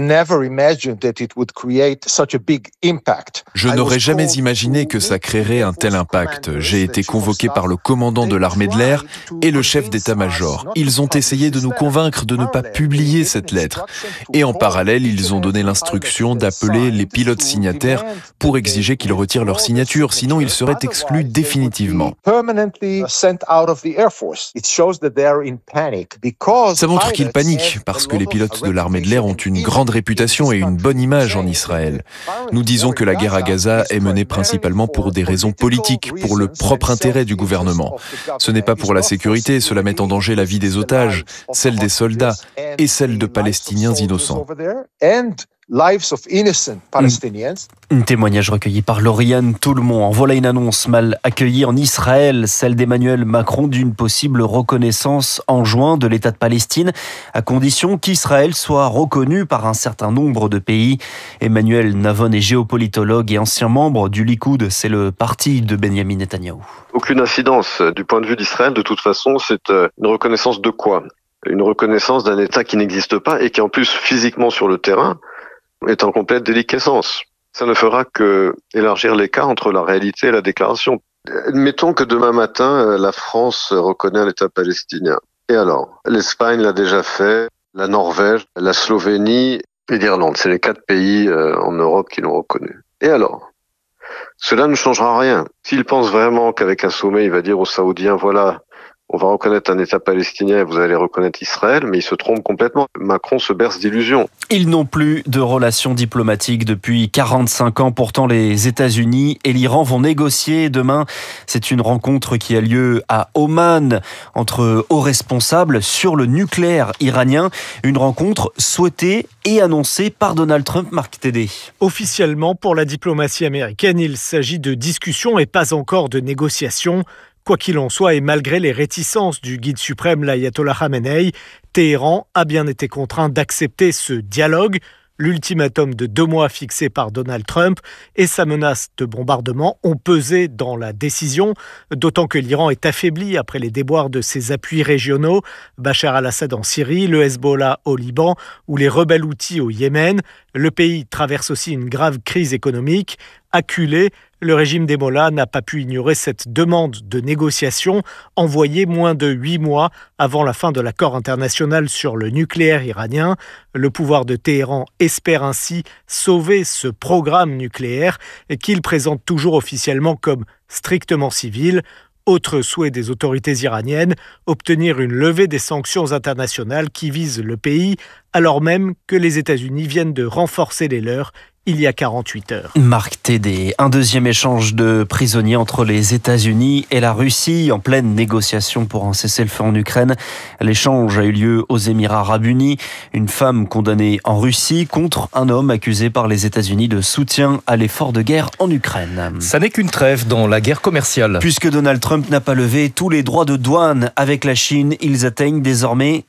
Je n'aurais jamais imaginé que ça créerait un tel impact. J'ai été convoqué par le commandant de l'armée de l'air et le chef d'état-major. Ils ont essayé de nous convaincre de ne pas publier cette lettre. Et en parallèle, ils ont donné l'instruction d'appeler les pilotes signataires pour exiger qu'ils retirent leur signature, sinon ils seraient exclus définitivement. Ça montre qu'ils paniquent parce que les pilotes de l'armée de l'air ont une grande réputation et une bonne image en Israël. Nous disons que la guerre à Gaza est menée principalement pour des raisons politiques, pour le propre intérêt du gouvernement. Ce n'est pas pour la sécurité, cela met en danger la vie des otages, celle des soldats et celle de Palestiniens innocents. Un témoignage recueilli par Lauriane Tout-le-Monde. En voilà une annonce mal accueillie en Israël, celle d'Emmanuel Macron d'une possible reconnaissance en juin de l'État de Palestine, à condition qu'Israël soit reconnu par un certain nombre de pays. Emmanuel Navon est géopolitologue et ancien membre du Likoud, c'est le parti de Benjamin Netanyahou. Aucune incidence du point de vue d'Israël, de toute façon, c'est une reconnaissance de quoi ? Une reconnaissance d'un État qui n'existe pas et qui en plus physiquement sur le terrain est en complète déliquescence. Ça ne fera que élargir l'écart entre la réalité et la déclaration. Mettons que demain matin, la France reconnaît un État palestinien. Et alors ? L'Espagne l'a déjà fait, la Norvège, la Slovénie et l'Irlande. C'est les 4 pays en Europe qui l'ont reconnu. Et alors ? Cela ne changera rien. S'il pense vraiment qu'avec un sommet, il va dire aux Saoudiens, voilà, on va reconnaître un État palestinien et vous allez reconnaître Israël, mais il se trompe complètement. Macron se berce d'illusions. Ils n'ont plus de relations diplomatiques depuis 45 ans. Pourtant, les États-Unis et l'Iran vont négocier demain. C'est une rencontre qui a lieu à Oman entre hauts responsables sur le nucléaire iranien. Une rencontre souhaitée et annoncée par Donald Trump. Marc Tédé. Officiellement, pour la diplomatie américaine, il s'agit de discussions et pas encore de négociations. Quoi qu'il en soit, et malgré les réticences du guide suprême, l'ayatollah Khamenei, Téhéran a bien été contraint d'accepter ce dialogue. L'ultimatum de 2 mois fixé par Donald Trump et sa menace de bombardement ont pesé dans la décision, d'autant que l'Iran est affaibli après les déboires de ses appuis régionaux, Bachar al-Assad en Syrie, le Hezbollah au Liban ou les rebelles houthis au Yémen. Le pays traverse aussi une grave crise économique. Acculé, le régime des Mollahs n'a pas pu ignorer cette demande de négociation envoyée moins de 8 mois avant la fin de l'accord international sur le nucléaire iranien. Le pouvoir de Téhéran espère ainsi sauver ce programme nucléaire qu'il présente toujours officiellement comme strictement civil. Autre souhait des autorités iraniennes, obtenir une levée des sanctions internationales qui visent le pays, alors même que les États-Unis viennent de renforcer les leurs il y a 48 heures. Marc Tédé, un deuxième échange de prisonniers entre les États-Unis et la Russie en pleine négociation pour un cessez-le-feu en Ukraine. L'échange a eu lieu aux Émirats arabes unis. Une femme condamnée en Russie contre un homme accusé par les États-Unis de soutien à l'effort de guerre en Ukraine. Ça n'est qu'une trêve dans la guerre commerciale. Puisque Donald Trump n'a pas levé tous les droits de douane avec la Chine, ils atteignent désormais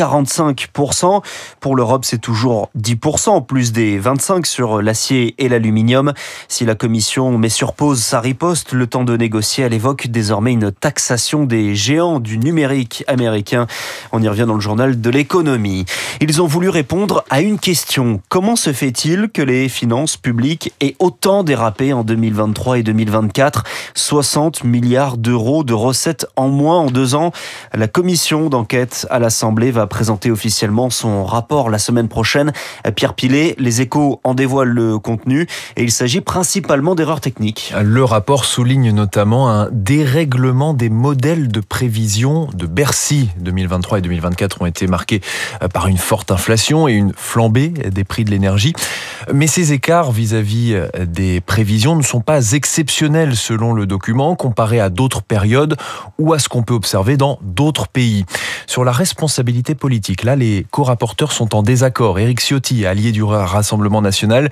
145%. Pour l'Europe, c'est toujours 10%, plus des 25% sur l'acier et l'aluminium. Si la Commission met sur pause sa riposte, le temps de négocier, elle évoque désormais une taxation des géants du numérique américain. On y revient dans le journal de l'économie. Ils ont voulu répondre à une question. Comment se fait-il que les finances publiques aient autant dérapé en 2023 et 2024 ? 60 milliards d'euros de recettes en moins en 2 ans. La commission d'enquête à l'Assemblée va présenter officiellement son rapport la semaine prochaine. Pierre Pilet, Les Échos en dévoilent le contenu et il s'agit principalement d'erreurs techniques. Le rapport souligne notamment un dérèglement des modèles de prévision de Bercy. 2023 et 2024 ont été marqués par une forte inflation et une flambée des prix de l'énergie. Mais ces écarts vis-à-vis des prévisions ne sont pas exceptionnels selon le document, comparé à d'autres périodes ou à ce qu'on peut observer dans d'autres pays. Sur la responsabilité politique, là, les co-rapporteurs sont en désaccord. Éric Ciotti, allié du Rassemblement national,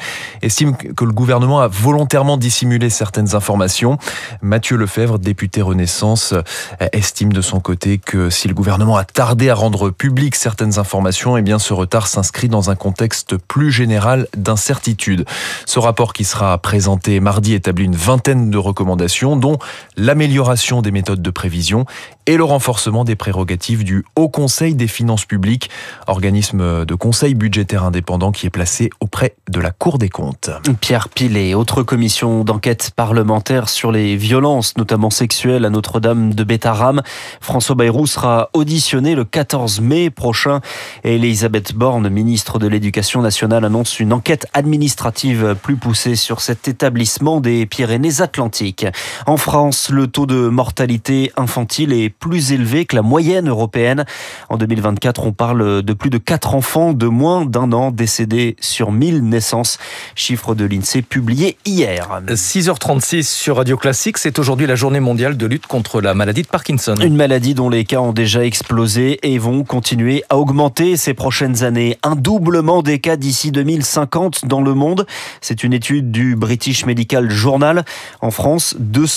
estime que le gouvernement a volontairement dissimulé certaines informations. Mathieu Lefebvre, député Renaissance, estime de son côté que si le gouvernement a tardé à rendre publiques certaines informations, eh bien ce retard s'inscrit dans un contexte plus général d'incertitude. Ce rapport qui sera présenté mardi établit une vingtaine de recommandations, dont l'amélioration des méthodes de prévision et le renforcement des prérogatives du Haut Conseil des finances publiques, organisme de conseil budgétaire indépendant qui est placé auprès de la Cour des comptes. Pierre Pilet, autre commission d'enquête parlementaire sur les violences, notamment sexuelles, à Notre-Dame de Bétharram. François Bayrou sera auditionné le 14 mai prochain et Elisabeth Borne, ministre de l'Éducation nationale, annonce une enquête administrative plus poussée sur cet établissement des Pyrénées-Atlantiques. En France, le taux de mortalité infantile est plus élevé que la moyenne européenne. En 2024, on parle de plus de 4 enfants de moins d'1 an décédés sur 1000 naissances. Chiffre de l'INSEE publié hier. 6h36 sur Radio Classique, c'est aujourd'hui la journée mondiale de lutte contre la maladie de Parkinson. Une maladie dont les cas ont déjà explosé et vont continuer à augmenter ces prochaines années. Un doublement des cas d'ici 2050 dans le monde. C'est une étude du British Medical Journal. En France,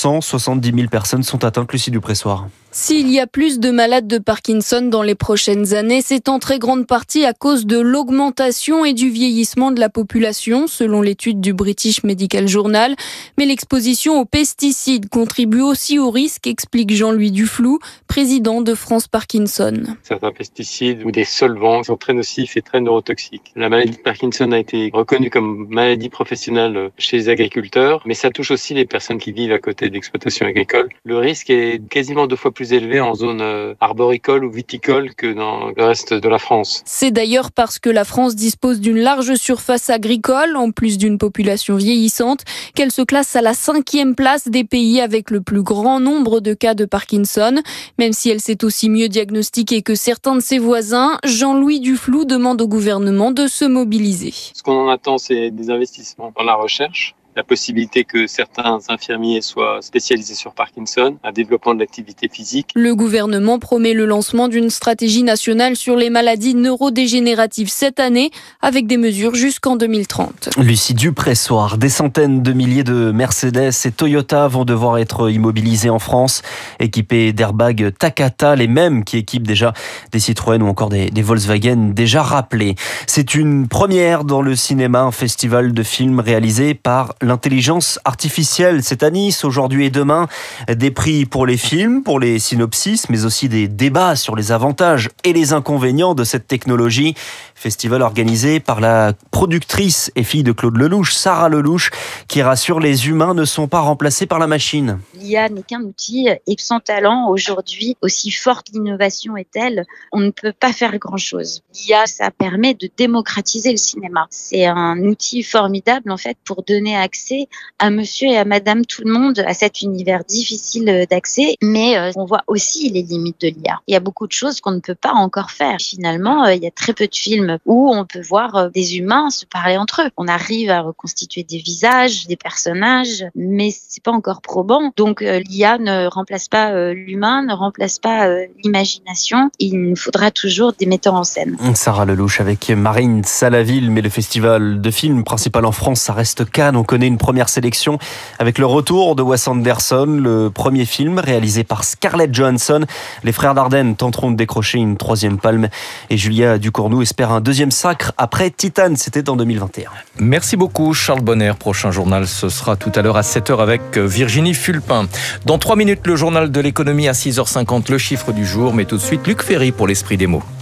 270 000 personnes sont atteintes. Lucie Dupressoir. S'il y a plus de malades de Parkinson dans les prochaines années, c'est en très grande partie à cause de l'augmentation et du vieillissement de la population, selon l'étude du British Medical Journal. Mais l'exposition aux pesticides contribue aussi au risque, explique Jean-Louis Duflou, président de France Parkinson. Certains pesticides ou des solvants sont très nocifs et très neurotoxiques. La maladie de Parkinson a été reconnue comme maladie professionnelle chez les agriculteurs, mais ça touche aussi les personnes qui vivent à côté d'exploitations agricoles. Le risque est quasiment 2 fois plus élevé en zone arboricole ou viticole que dans le reste de la France. C'est d'ailleurs parce que la France dispose d'une large surface agricole, en plus d'une population vieillissante, qu'elle se classe à la 5e place des pays avec le plus grand nombre de cas de Parkinson. Même si elle sait aussi mieux diagnostiquer que certains de ses voisins, Jean-Louis Duflou demande au gouvernement de se mobiliser. Ce qu'on en attend, c'est des investissements dans la recherche, la possibilité que certains infirmiers soient spécialisés sur Parkinson, un développement de l'activité physique. Le gouvernement promet le lancement d'une stratégie nationale sur les maladies neurodégénératives cette année, avec des mesures jusqu'en 2030. Lucie Dupressoir, des centaines de milliers de Mercedes et Toyota vont devoir être immobilisés en France, équipés d'airbags Takata, les mêmes qui équipent déjà des Citroën ou encore des Volkswagen déjà rappelés. C'est une première dans le cinéma, un festival de films réalisé par l'intelligence artificielle. C'est à Nice aujourd'hui et demain. Des prix pour les films, pour les synopsis, mais aussi des débats sur les avantages et les inconvénients de cette technologie. Festival organisé par la productrice et fille de Claude Lelouch, Sarah Lelouch, qui rassure les humains ne sont pas remplacés par la machine. L'IA n'est qu'un outil et sans talent. Aujourd'hui, aussi forte l'innovation est-elle, on ne peut pas faire grand-chose. L'IA, ça permet de démocratiser le cinéma. C'est un outil formidable en fait pour donner accès à monsieur et à madame tout le monde à cet univers difficile d'accès, mais on voit aussi les limites de l'IA. Il y a beaucoup de choses qu'on ne peut pas encore faire. Finalement, il y a très peu de films où on peut voir des humains se parler entre eux. On arrive à reconstituer des visages, des personnages, mais c'est pas encore probant. Donc l'IA ne remplace pas l'humain, ne remplace pas l'imagination. Il nous faudra toujours des metteurs en scène. Sarah Lelouch avec Marine Salaville, mais le festival de films principal en France, ça reste Cannes. On connaît une première sélection avec le retour de Wes Anderson, le premier film réalisé par Scarlett Johansson. Les frères Dardenne tenteront de décrocher une 3e palme et Julia Ducournau espère un 2e sacre après Titane, c'était en 2021. Merci beaucoup Charles Bonner. Prochain journal, ce sera tout à l'heure à 7h avec Virginie Fulpin. Dans 3 minutes, le journal de l'économie à 6h50, le chiffre du jour. Mais tout de suite, Luc Ferry pour l'esprit des mots.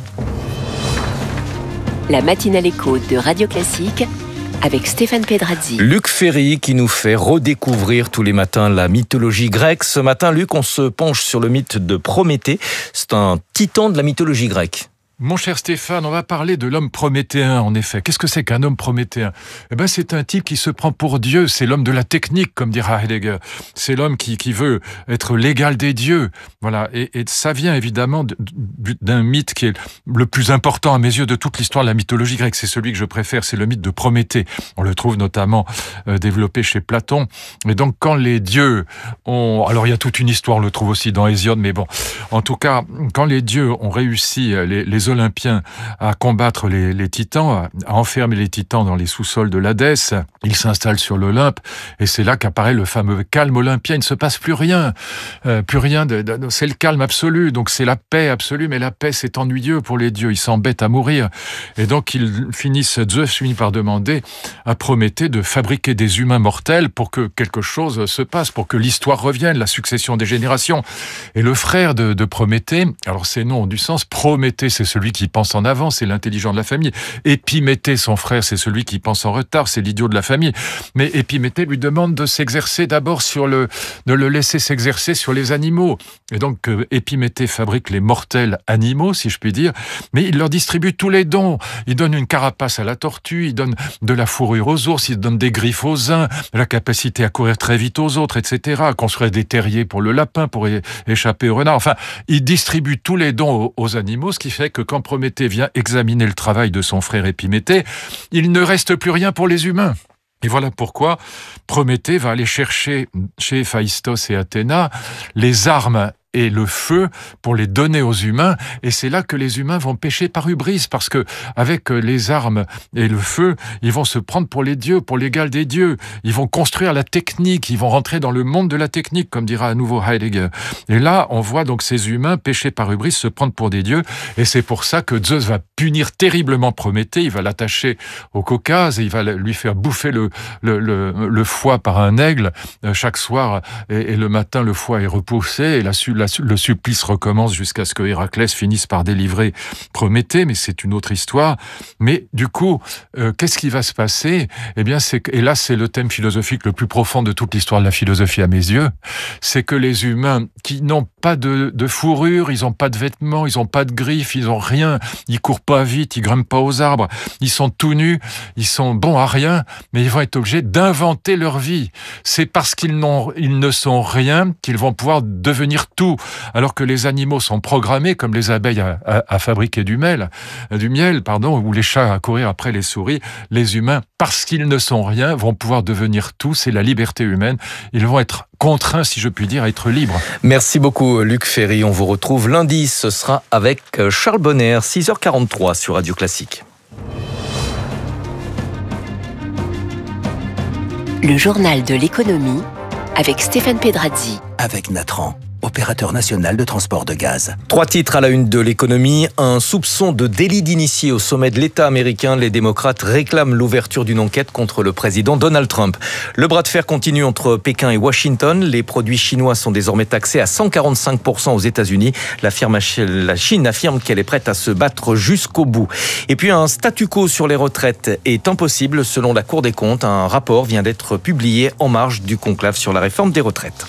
La matinale écho de Radio Classique avec Stéphane Pedrazzi. Luc Ferry qui nous fait redécouvrir tous les matins la mythologie grecque. Ce matin, Luc, on se penche sur le mythe de Prométhée. C'est un titan de la mythologie grecque. Mon cher Stéphane, on va parler de l'homme prométhéen, en effet. Qu'est-ce que c'est qu'un homme prométhéen ? C'est un type qui se prend pour Dieu. C'est l'homme de la technique, comme dira Heidegger. C'est l'homme qui veut être l'égal des dieux. Voilà. Et ça vient évidemment d'un mythe qui est le plus important à mes yeux de toute l'histoire de la mythologie grecque. C'est celui que je préfère, c'est le mythe de Prométhée. On le trouve notamment développé chez Platon. Et donc, quand les dieux ont... Alors, il y a toute une histoire, on le trouve aussi dans Hésiode, mais bon. En tout cas, quand les dieux ont réussi, les Olympiens à combattre les titans, à enfermer les titans dans les sous-sols de l'Hadès. Ils s'installent sur l'Olympe et c'est là qu'apparaît le fameux calme olympien. Il ne se passe plus rien. C'est le calme absolu. Donc c'est la paix absolue, mais la paix c'est ennuyeux pour les dieux. Ils s'embêtent à mourir. Et donc Zeus finit par demander à Prométhée de fabriquer des humains mortels pour que quelque chose se passe, pour que l'histoire revienne, la succession des générations. Et le frère de Prométhée, alors ces noms ont du sens. Prométhée, c'est celui qui pense en avant, c'est l'intelligent de la famille. Épiméthée, son frère, c'est celui qui pense en retard, c'est l'idiot de la famille. Mais Épiméthée lui demande de s'exercer d'abord de le laisser s'exercer sur les animaux. Et donc Épiméthée fabrique les mortels animaux, si je puis dire, mais il leur distribue tous les dons. Il donne une carapace à la tortue, il donne de la fourrure aux ours, il donne des griffes aux uns, la capacité à courir très vite aux autres, etc., à construire des terriers pour le lapin, pour échapper au renard. Enfin, il distribue tous les dons aux animaux, ce qui fait que quand Prométhée vient examiner le travail de son frère Épiméthée, il ne reste plus rien pour les humains. Et voilà pourquoi Prométhée va aller chercher chez Héphaïstos et Athéna les armes et le feu pour les donner aux humains, et c'est là que les humains vont pécher par hubris, parce que avec les armes et le feu, ils vont se prendre pour les dieux, pour l'égal des dieux, ils vont construire la technique, ils vont rentrer dans le monde de la technique, comme dira à nouveau Heidegger. Et là, on voit donc ces humains pécher par hubris, se prendre pour des dieux, et c'est pour ça que Zeus va punir terriblement Prométhée, il va l'attacher au Caucase, et il va lui faire bouffer le foie par un aigle chaque soir, et le matin le foie est repoussé, et le supplice recommence jusqu'à ce que Héraclès finisse par délivrer Prométhée, mais c'est une autre histoire. Mais du coup, qu'est-ce qui va se passer ? Eh bien, et là, c'est le thème philosophique le plus profond de toute l'histoire de la philosophie à mes yeux, c'est que les humains qui n'ont pas de fourrure, ils n'ont pas de vêtements, ils n'ont pas de griffes, ils n'ont rien, ils courent pas vite, ils grimpent pas aux arbres, ils sont tout nus, ils sont bons à rien, mais ils vont être obligés d'inventer leur vie. C'est parce qu'ils ne sont rien qu'ils vont pouvoir devenir tout. Alors que les animaux sont programmés, comme les abeilles à fabriquer du miel, ou les chats à courir après les souris, les humains, parce qu'ils ne sont rien, vont pouvoir devenir tout. C'est la liberté humaine. Ils vont être contraints, si je puis dire, à être libres. Merci beaucoup, Luc Ferry. On vous retrouve lundi. Ce sera avec Charles Bonner, 6h43 sur Radio Classique. Le journal de l'économie avec Stéphane Pedrazzi. Avec Natran, opérateur national de transport de gaz. 3 titres à la une de l'économie. Un soupçon de délit d'initié au sommet de l'État américain. Les démocrates réclament l'ouverture d'une enquête contre le président Donald Trump. Le bras de fer continue entre Pékin et Washington. Les produits chinois sont désormais taxés à 145% aux États-Unis. La Chine affirme qu'elle est prête à se battre jusqu'au bout. Et puis un statu quo sur les retraites est impossible selon la Cour des comptes. Un rapport vient d'être publié en marge du conclave sur la réforme des retraites.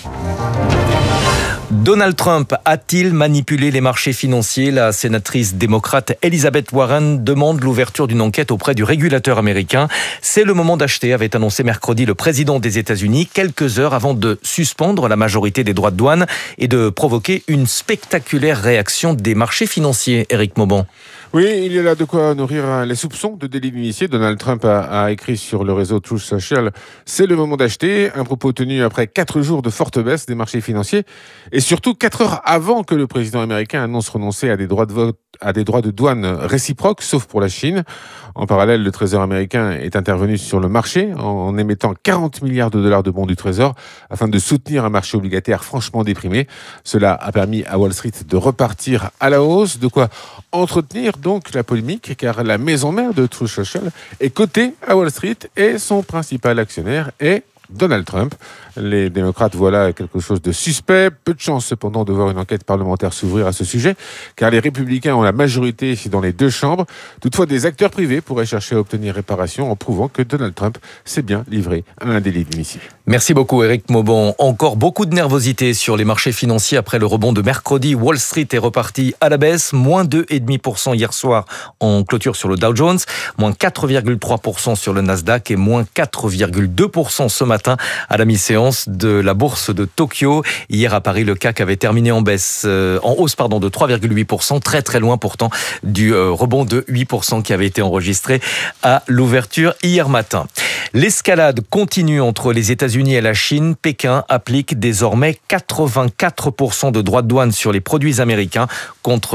Donald Trump a-t-il manipulé les marchés financiers ? La sénatrice démocrate Elizabeth Warren demande l'ouverture d'une enquête auprès du régulateur américain. C'est le moment d'acheter, avait annoncé mercredi le président des États-Unis, quelques heures avant de suspendre la majorité des droits de douane et de provoquer une spectaculaire réaction des marchés financiers. Éric Mauban. Oui, il y a là de quoi nourrir les soupçons de délit d'initié. Donald Trump a écrit sur le réseau Truth Social « C'est le moment d'acheter », un propos tenu après 4 jours de forte baisse des marchés financiers et surtout 4 heures avant que le président américain annonce renoncer à des droits de vote, à des droits de douane réciproques, sauf pour la Chine. En parallèle, le Trésor américain est intervenu sur le marché en émettant 40 milliards de dollars de bons du Trésor afin de soutenir un marché obligataire franchement déprimé. Cela a permis à Wall Street de repartir à la hausse, de quoi entretenir donc la polémique, car la maison mère de Truth Social est cotée à Wall Street et son principal actionnaire est Donald Trump. Les démocrates voient là quelque chose de suspect. Peu de chance cependant de voir une enquête parlementaire s'ouvrir à ce sujet, car les républicains ont la majorité dans les 2 chambres. Toutefois, des acteurs privés pourraient chercher à obtenir réparation en prouvant que Donald Trump s'est bien livré à un délit d'initié. Merci beaucoup Éric Mauban. Encore beaucoup de nervosité sur les marchés financiers après le rebond de mercredi. Wall Street est reparti à la baisse, moins 2,5% hier soir en clôture sur le Dow Jones, moins 4,3% sur le Nasdaq et moins 4,2% ce matin matin à la mi-séance de la bourse de Tokyo. Hier à Paris, le CAC avait terminé en hausse de 3,8%, très loin pourtant du rebond de 8% qui avait été enregistré à l'ouverture hier matin. L'escalade continue entre les États-Unis et la Chine. Pékin applique désormais 84% de droits de douane sur les produits américains contre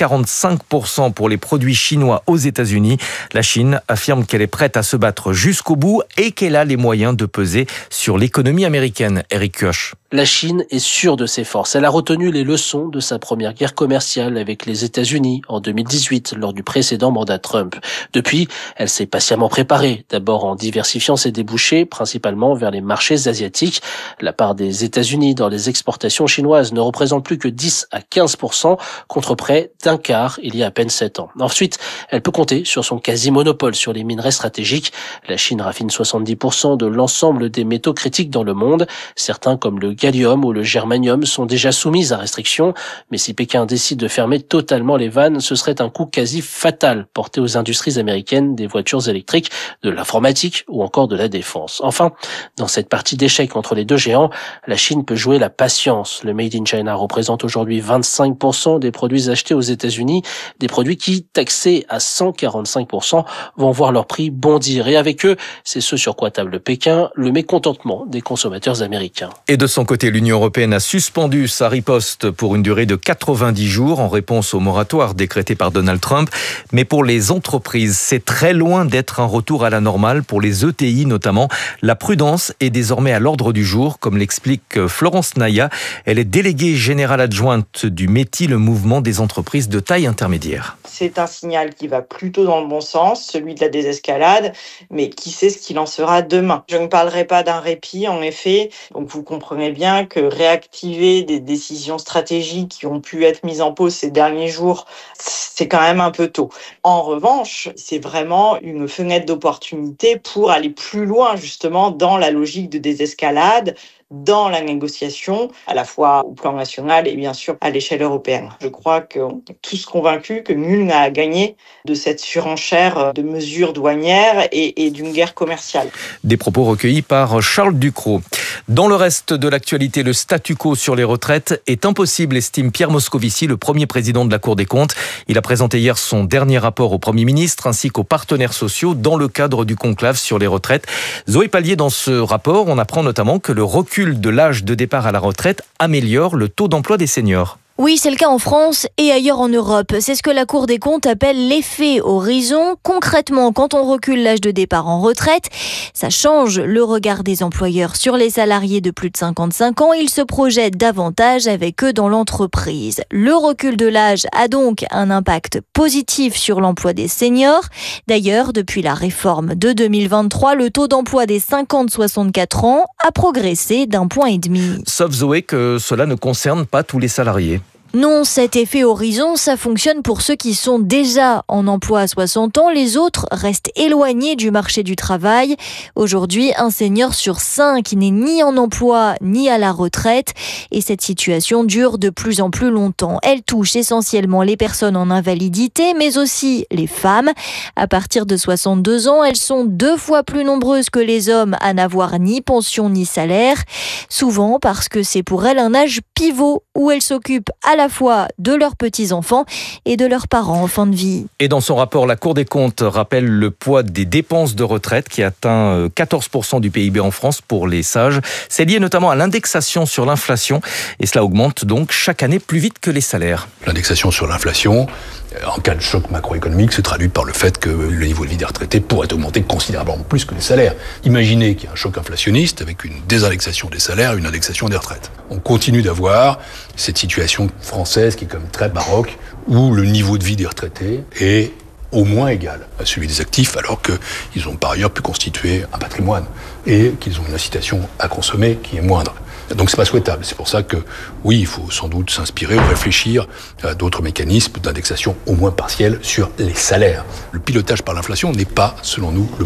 145% pour les produits chinois aux États-Unis. La Chine affirme qu'elle est prête à se battre jusqu'au bout et qu'elle a les moyens de peser sur l'économie américaine. Eric Kioch. La Chine est sûre de ses forces. Elle a retenu les leçons de sa première guerre commerciale avec les États-Unis en 2018, lors du précédent mandat Trump. Depuis, elle s'est patiemment préparée, d'abord en diversifiant ses débouchés, principalement vers les marchés asiatiques. La part des États-Unis dans les exportations chinoises ne représente plus que 10 à 15%, contre près d'un quart il y a à peine 7 ans. Ensuite, elle peut compter sur son quasi-monopole sur les minerais stratégiques. La Chine raffine 70% de l'ensemble des métaux critiques dans le monde. Certains, comme le gallium ou le germanium, sont déjà soumis à restrictions. Mais si Pékin décide de fermer totalement les vannes, ce serait un coup quasi fatal porté aux industries américaines des voitures électriques, de l'informatique ou encore de la défense. Enfin, dans cette partie d'échecs entre les deux géants, la Chine peut jouer la patience. Le Made in China représente aujourd'hui 25% des produits achetés aux États-Unis, des produits qui, taxés à 145%, vont voir leur prix bondir. Et avec eux, c'est ce sur quoi table Pékin, le mécontentement des consommateurs américains. Et de son côté, l'Union européenne a suspendu sa riposte pour une durée de 90 jours en réponse au moratoire décrété par Donald Trump. Mais pour les entreprises, c'est très loin d'être un retour à la normale. Pour les ETI notamment, la prudence est désormais à l'ordre du jour, comme l'explique Florence Naya. Elle est déléguée générale adjointe du METI, le mouvement des entreprises de taille intermédiaire. C'est un signal qui va plutôt dans le bon sens, celui de la désescalade, mais qui sait ce qu'il en sera demain. Je ne parlerai pas d'un répit, en effet. Donc vous comprenez bien que réactiver des décisions stratégiques qui ont pu être mises en pause ces derniers jours, c'est quand même un peu tôt. En revanche, c'est vraiment une fenêtre d'opportunité pour aller plus loin, justement, dans la logique de désescalade, dans la négociation, à la fois au plan national et bien sûr à l'échelle européenne. Je crois qu'on est tous convaincus que nul n'a à gagner de cette surenchère de mesures douanières et d'une guerre commerciale. Des propos recueillis par Charles Ducrot. Dans le reste de l'actualité, le statu quo sur les retraites est impossible, estime Pierre Moscovici, le premier président de la Cour des comptes. Il a présenté hier son dernier rapport au Premier ministre ainsi qu'aux partenaires sociaux dans le cadre du conclave sur les retraites. Zoé Pallier, dans ce rapport, on apprend notamment que le recul de l'âge de départ à la retraite améliore le taux d'emploi des seniors. Oui, c'est le cas en France et ailleurs en Europe. C'est ce que la Cour des comptes appelle l'effet horizon. Concrètement, quand on recule l'âge de départ en retraite, ça change le regard des employeurs sur les salariés de plus de 55 ans. Ils se projettent davantage avec eux dans l'entreprise. Le recul de l'âge a donc un impact positif sur l'emploi des seniors. D'ailleurs, depuis la réforme de 2023, le taux d'emploi des 50-64 ans a progressé d'1,5 point. Sauf Zoé que cela ne concerne pas tous les salariés. Non, cet effet horizon, ça fonctionne pour ceux qui sont déjà en emploi à 60 ans. Les autres restent éloignés du marché du travail. Aujourd'hui, un senior sur 5 n'est ni en emploi ni à la retraite. Et cette situation dure de plus en plus longtemps. Elle touche essentiellement les personnes en invalidité, mais aussi les femmes. À partir de 62 ans, elles sont 2 fois plus nombreuses que les hommes à n'avoir ni pension ni salaire. Souvent parce que c'est pour elles un âge pivot où elles s'occupent à la fois de leurs petits-enfants et de leurs parents en fin de vie. Et dans son rapport, la Cour des comptes rappelle le poids des dépenses de retraite qui atteint 14% du PIB en France pour les sages. C'est lié notamment à l'indexation sur l'inflation et cela augmente donc chaque année plus vite que les salaires. L'indexation sur l'inflation, en cas de choc macroéconomique, se traduit par le fait que le niveau de vie des retraités pourrait augmenter considérablement plus que les salaires. Imaginez qu'il y a un choc inflationniste avec une désindexation des salaires et une indexation des retraites. On continue d'avoir cette situation française qui est quand même très baroque, où le niveau de vie des retraités est au moins égal à celui des actifs, alors qu'ils ont par ailleurs pu constituer un patrimoine et qu'ils ont une incitation à consommer qui est moindre. Donc c'est pas souhaitable. C'est pour ça que, oui, il faut sans doute s'inspirer ou réfléchir à d'autres mécanismes d'indexation au moins partielle sur les salaires. Le pilotage par l'inflation n'est pas, selon nous, le bon.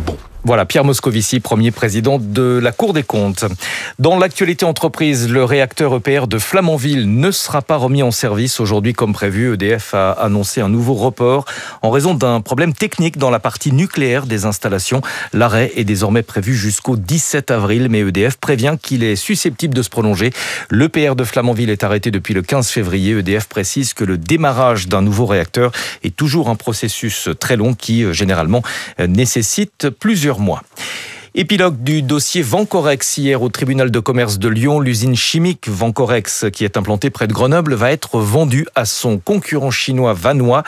Voilà, Pierre Moscovici, premier président de la Cour des comptes. Dans l'actualité entreprise, le réacteur EPR de Flamanville ne sera pas remis en service aujourd'hui comme prévu. EDF a annoncé un nouveau report en raison d'un problème technique dans la partie nucléaire des installations. L'arrêt est désormais prévu jusqu'au 17 avril, mais EDF prévient qu'il est susceptible de se prolonger. L'EPR de Flamanville est arrêté depuis le 15 février. EDF précise que le démarrage d'un nouveau réacteur est toujours un processus très long qui, généralement, nécessite plusieurs mois. Épilogue du dossier Vencorex. Hier, au tribunal de commerce de Lyon, l'usine chimique Vencorex, qui est implantée près de Grenoble, va être vendue à son concurrent chinois Vanois.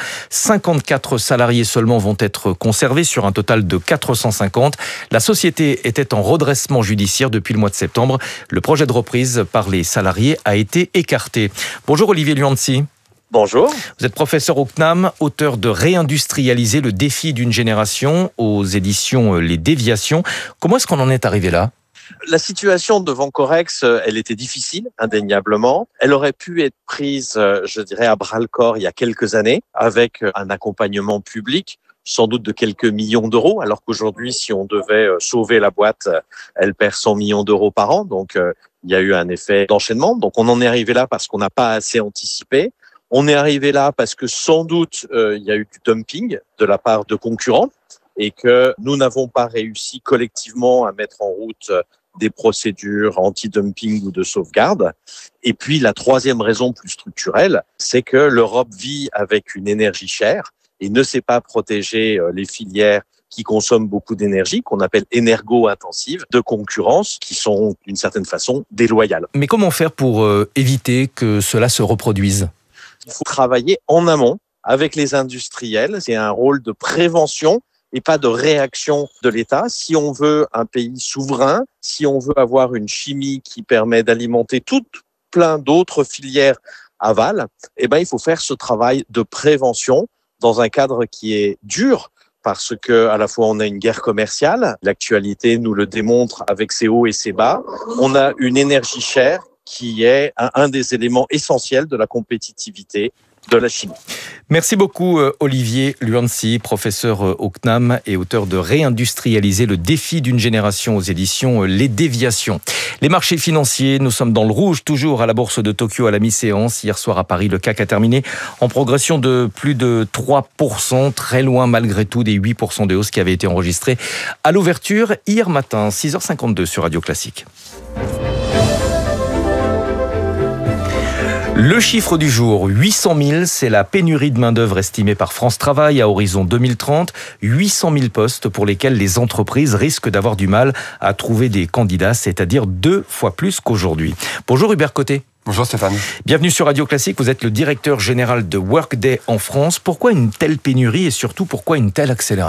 54 salariés seulement vont être conservés sur un total de 450. La société était en redressement judiciaire depuis le mois de septembre. Le projet de reprise par les salariés a été écarté. Bonjour Olivier Luancy. Bonjour. Vous êtes professeur au CNAM, auteur de Réindustrialiser le défi d'une génération aux éditions Les Déviations. Comment est-ce qu'on en est arrivé là ? La situation de Vencorex, elle était difficile, indéniablement. Elle aurait pu être prise, je dirais, à bras-le-corps il y a quelques années, avec un accompagnement public, sans doute de quelques millions d'euros, alors qu'aujourd'hui, si on devait sauver la boîte, elle perd 100 millions d'euros par an. Donc, il y a eu un effet d'enchaînement. Donc, on en est arrivé là parce qu'on n'a pas assez anticipé. On est arrivé là parce que sans doute il y a eu du dumping de la part de concurrents et que nous n'avons pas réussi collectivement à mettre en route des procédures anti-dumping ou de sauvegarde. Et puis la troisième raison plus structurelle, c'est que l'Europe vit avec une énergie chère et ne sait pas protéger les filières qui consomment beaucoup d'énergie, qu'on appelle énergo-intensives, de concurrence qui sont d'une certaine façon déloyales. Mais comment faire pour éviter que cela se reproduise ? Il faut travailler en amont avec les industriels. C'est un rôle de prévention et pas de réaction de l'État. Si on veut un pays souverain, si on veut avoir une chimie qui permet d'alimenter plein d'autres filières aval, il faut faire ce travail de prévention dans un cadre qui est dur parce que à la fois on a une guerre commerciale, l'actualité nous le démontre avec ses hauts et ses bas. On a une énergie chère qui est un des éléments essentiels de la compétitivité de la chimie. Merci beaucoup Olivier Luancy, professeur au CNAM et auteur de Réindustrialiser le défi d'une génération aux éditions Les Déviations. Les marchés financiers, nous sommes dans le rouge toujours à la bourse de Tokyo à la mi-séance. Hier soir à Paris, le CAC a terminé en progression de plus de 3%, très loin malgré tout des 8% de hausse qui avaient été enregistrés à l'ouverture hier matin, 6h52 sur Radio Classique. Le chiffre du jour, 800 000, c'est la pénurie de main-d'œuvre estimée par France Travail à horizon 2030. 800 000 postes pour lesquels les entreprises risquent d'avoir du mal à trouver des candidats, c'est-à-dire 2 fois plus qu'aujourd'hui. Bonjour Hubert Côté. Bonjour Stéphane. Bienvenue sur Radio Classique, vous êtes le directeur général de Workday en France. Pourquoi une telle pénurie et surtout pourquoi une telle accélération ?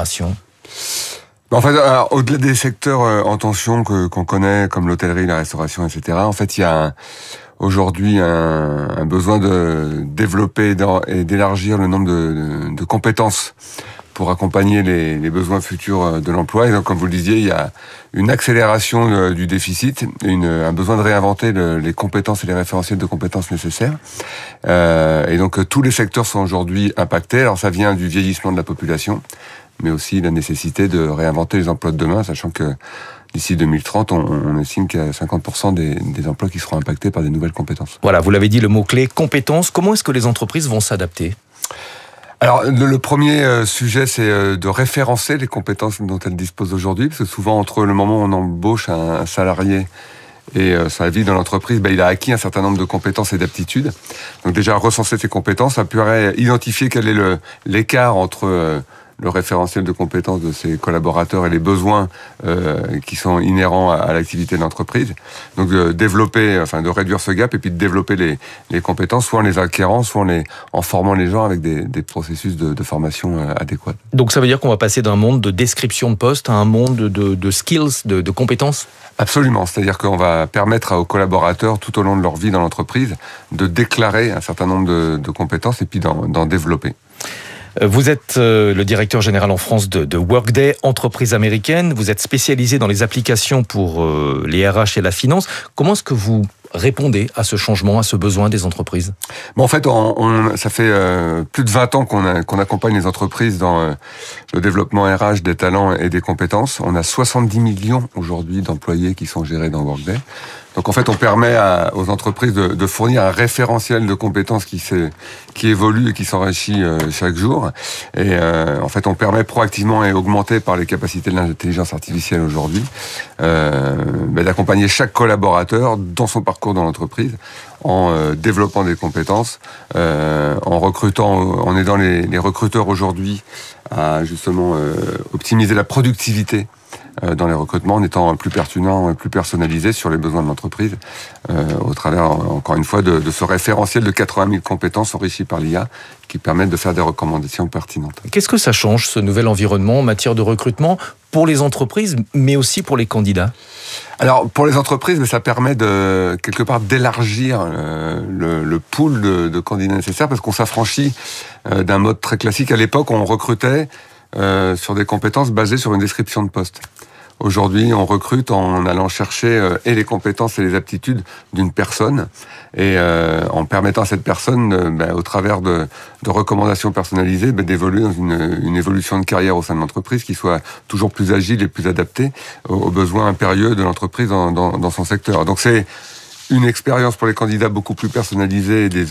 En fait, au-delà des secteurs en tension qu'on connaît, comme l'hôtellerie, la restauration, etc., en fait, il y a aujourd'hui un besoin de développer et d'élargir le nombre de compétences pour accompagner les besoins futurs de l'emploi. Et donc, comme vous le disiez, il y a une accélération du déficit, un besoin de réinventer les compétences et les référentiels de compétences nécessaires. Et donc, tous les secteurs sont aujourd'hui impactés. Alors, ça vient du vieillissement de la population, mais aussi la nécessité de réinventer les emplois de demain, sachant que d'ici 2030, on estime qu'il y a 50% des emplois qui seront impactés par des nouvelles compétences. Voilà, vous l'avez dit, le mot-clé, compétences. Comment est-ce que les entreprises vont s'adapter ? Alors, le premier sujet, c'est de référencer les compétences dont elles disposent aujourd'hui, parce que souvent, entre le moment où on embauche un salarié et sa vie dans l'entreprise, il a acquis un certain nombre de compétences et d'aptitudes. Donc déjà, recenser ces compétences, ça pourrait identifier quel est l'écart entre le référentiel de compétences de ses collaborateurs et les besoins qui sont inhérents à l'activité de l'entreprise. Donc de réduire ce gap et puis de développer les compétences, soit en les acquérant, soit en formant les gens avec des processus de formation adéquats. Donc ça veut dire qu'on va passer d'un monde de description de poste à un monde de skills, de compétences ? Absolument, c'est-à-dire qu'on va permettre aux collaborateurs tout au long de leur vie dans l'entreprise de déclarer un certain nombre de compétences et puis d'en développer. Vous êtes le directeur général en France de Workday, entreprise américaine. Vous êtes spécialisé dans les applications pour les RH et la finance. Comment est-ce que vous répondez à ce changement, à ce besoin des entreprises? En fait, ça fait plus de 20 ans qu'on accompagne les entreprises dans le développement RH des talents et des compétences. On a 70 millions aujourd'hui d'employés qui sont gérés dans Workday. Donc en fait, on permet aux entreprises de fournir un référentiel de compétences qui évolue et qui s'enrichit chaque jour. Et en fait, on permet proactivement et augmenté par les capacités de l'intelligence artificielle aujourd'hui, d'accompagner chaque collaborateur dans son parcours dans l'entreprise, en développant des compétences, en recrutant, en aidant les recruteurs aujourd'hui à justement optimiser la productivité dans les recrutements, en étant plus pertinent, plus personnalisé sur les besoins de l'entreprise, au travers, encore une fois, de ce référentiel de 80 000 compétences enrichies par l'IA, qui permettent de faire des recommandations pertinentes. Qu'est-ce que ça change, ce nouvel environnement en matière de recrutement, pour les entreprises, mais aussi pour les candidats? Alors, pour les entreprises, ça permet quelque part d'élargir le pool de candidats nécessaires, parce qu'on s'affranchit d'un mode très classique. À l'époque, on recrutait sur des compétences basées sur une description de poste. Aujourd'hui, on recrute en allant chercher et les compétences et les aptitudes d'une personne, et en permettant à cette personne, au travers de recommandations personnalisées, d'évoluer dans une évolution de carrière au sein de l'entreprise qui soit toujours plus agile et plus adaptée aux besoins impérieux de l'entreprise dans son secteur. Donc c'est une expérience pour les candidats beaucoup plus personnalisée et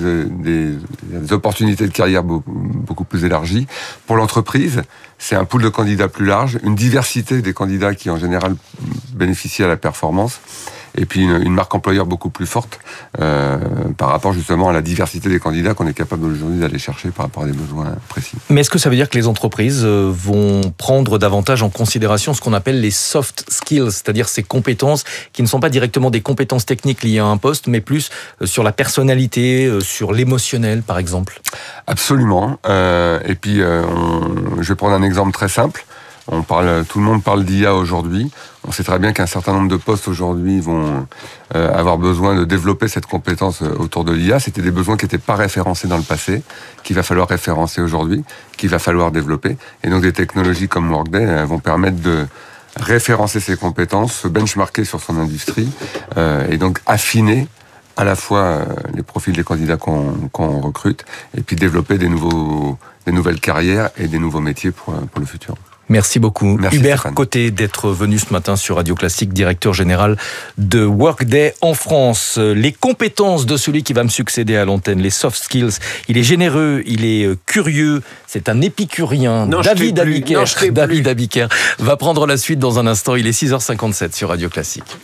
des opportunités de carrière beaucoup plus élargies. Pour l'entreprise, c'est un pool de candidats plus large, une diversité des candidats qui en général bénéficient à la performance, et puis une marque employeur beaucoup plus forte par rapport justement à la diversité des candidats qu'on est capable aujourd'hui d'aller chercher par rapport à des besoins précis. Mais est-ce que ça veut dire que les entreprises vont prendre davantage en considération ce qu'on appelle les soft skills, c'est-à-dire ces compétences qui ne sont pas directement des compétences techniques liées à un poste, mais plus sur la personnalité, sur l'émotionnel par exemple? Absolument. Et puis je vais prendre un exemple très simple. Tout le monde parle d'IA aujourd'hui. On sait très bien qu'un certain nombre de postes aujourd'hui vont avoir besoin de développer cette compétence autour de l'IA. C'était des besoins qui n'étaient pas référencés dans le passé, qu'il va falloir référencer aujourd'hui, qu'il va falloir développer. Et donc des technologies comme Workday vont permettre de référencer ces compétences, se benchmarker sur son industrie, et donc affiner à la fois les profils des candidats qu'on recrute, et puis développer des nouvelles carrières et des nouveaux métiers pour le futur. Merci beaucoup. Merci Hubert Stéphane. Côté d'être venu ce matin sur Radio Classique, directeur général de Workday en France. Les compétences de celui qui va me succéder à l'antenne, les soft skills. Il est généreux, il est curieux, c'est un épicurien. David Abiker va prendre la suite dans un instant. Il est 6h57 sur Radio Classique.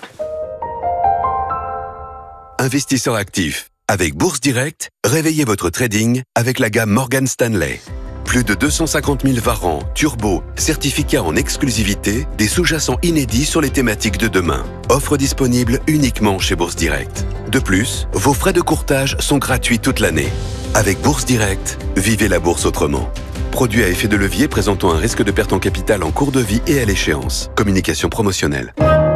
Investisseur actif. Avec Bourse Direct, réveillez votre trading avec la gamme Morgan Stanley. Plus de 250 000 varans, turbos, certificats en exclusivité, des sous-jacents inédits sur les thématiques de demain. Offre disponible uniquement chez Bourse Direct. De plus, vos frais de courtage sont gratuits toute l'année. Avec Bourse Direct, vivez la bourse autrement. Produit à effet de levier présentant un risque de perte en capital en cours de vie et à l'échéance. Communication promotionnelle.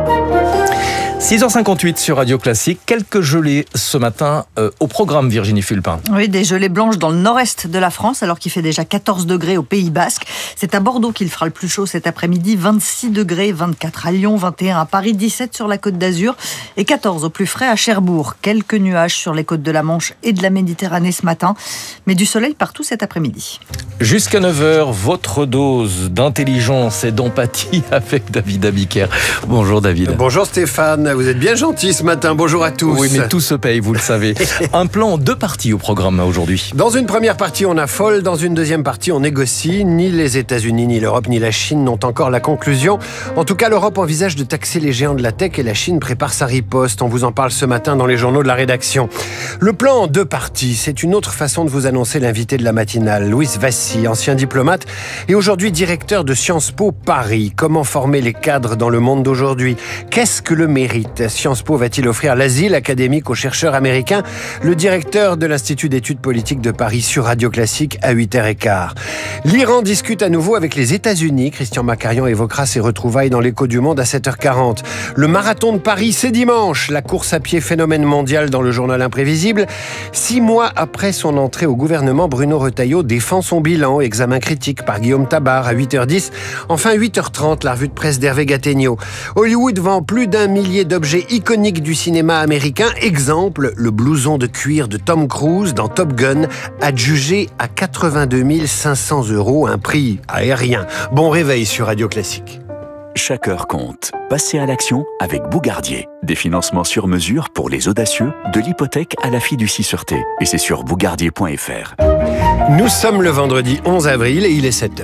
6h58 sur Radio Classique. Quelques gelées ce matin au programme, Virginie Fulpin. Oui, des gelées blanches dans le nord-est de la France, alors qu'il fait déjà 14 degrés au Pays Basque. C'est à Bordeaux qu'il fera le plus chaud cet après-midi. 26 degrés, 24 à Lyon, 21 à Paris, 17 sur la Côte d'Azur et 14 au plus frais à Cherbourg. Quelques nuages sur les côtes de la Manche et de la Méditerranée ce matin, mais du soleil partout cet après-midi. Jusqu'à 9h, votre dose d'intelligence et d'empathie avec David Abiker. Bonjour David. Bonjour Stéphane, vous êtes bien gentil ce matin, bonjour à tous. Oui, mais tout se paye, vous le savez. Un plan en 2 parties au programme aujourd'hui. Dans une première partie, on affole, dans une deuxième partie, on négocie. Ni les États-Unis, ni l'Europe, ni la Chine n'ont encore la conclusion. En tout cas, l'Europe envisage de taxer les géants de la tech et la Chine prépare sa riposte. On vous en parle ce matin dans les journaux de la rédaction. Le plan en 2 parties, c'est une autre façon de vous annoncer l'invité de la matinale. Louis Vassy, ancien diplomate et aujourd'hui directeur de Sciences Po Paris. Comment former les cadres dans le monde d'aujourd'hui? Qu'est-ce que le mérite? Sciences Po va-t-il offrir l'asile académique aux chercheurs américains? Le directeur de l'Institut d'études politiques de Paris sur Radio Classique à 8h15. L'Iran discute à nouveau avec les États-Unis. Christian Macarian évoquera ses retrouvailles dans l'Écho du Monde à 7h40. Le marathon de Paris, c'est dimanche. La course à pied phénomène mondial dans le journal imprévisible. 6 mois après son entrée au gouvernement, Bruno Retailleau défend son bilan. Examen critique par Guillaume Tabar à 8h10. Enfin 8h30, la revue de presse d'Hervé Gattegno. Hollywood vend plus d'1 millier d'objets iconiques du cinéma américain. Exemple, le blouson de cuir de Tom Cruise dans Top Gun, adjugé à 82 500 €, un prix aérien. Bon réveil sur Radio Classique. Chaque heure compte. Passez à l'action avec Bougardier. Des financements sur mesure pour les audacieux, de l'hypothèque à la fiducie sûreté. Et c'est sur bougardier.fr. Nous sommes le vendredi 11 avril et il est 7h.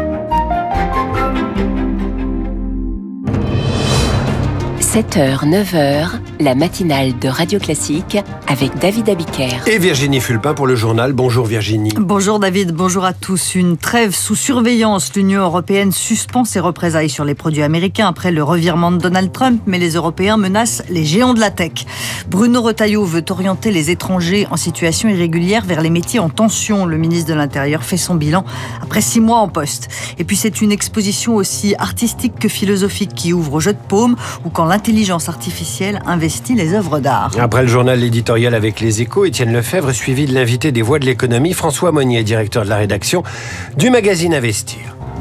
7h, 9h, la matinale de Radio Classique avec David Abiker. Et Virginie Fulpin pour le journal. Bonjour Virginie. Bonjour David, bonjour à tous. Une trêve sous surveillance. L'Union européenne suspend ses représailles sur les produits américains après le revirement de Donald Trump, mais les Européens menacent les géants de la tech. Bruno Retailleau veut orienter les étrangers en situation irrégulière vers les métiers en tension. Le ministre de l'Intérieur fait son bilan après 6 mois en poste. Et puis c'est une exposition aussi artistique que philosophique qui ouvre au jeu de paume ou quand l'intelligence artificielle investit les œuvres d'art. Après le journal éditorial avec Les Échos, Étienne Lefebvre, suivi de l'invité des Voix de l'économie, François Monnier, directeur de la rédaction du magazine Investir.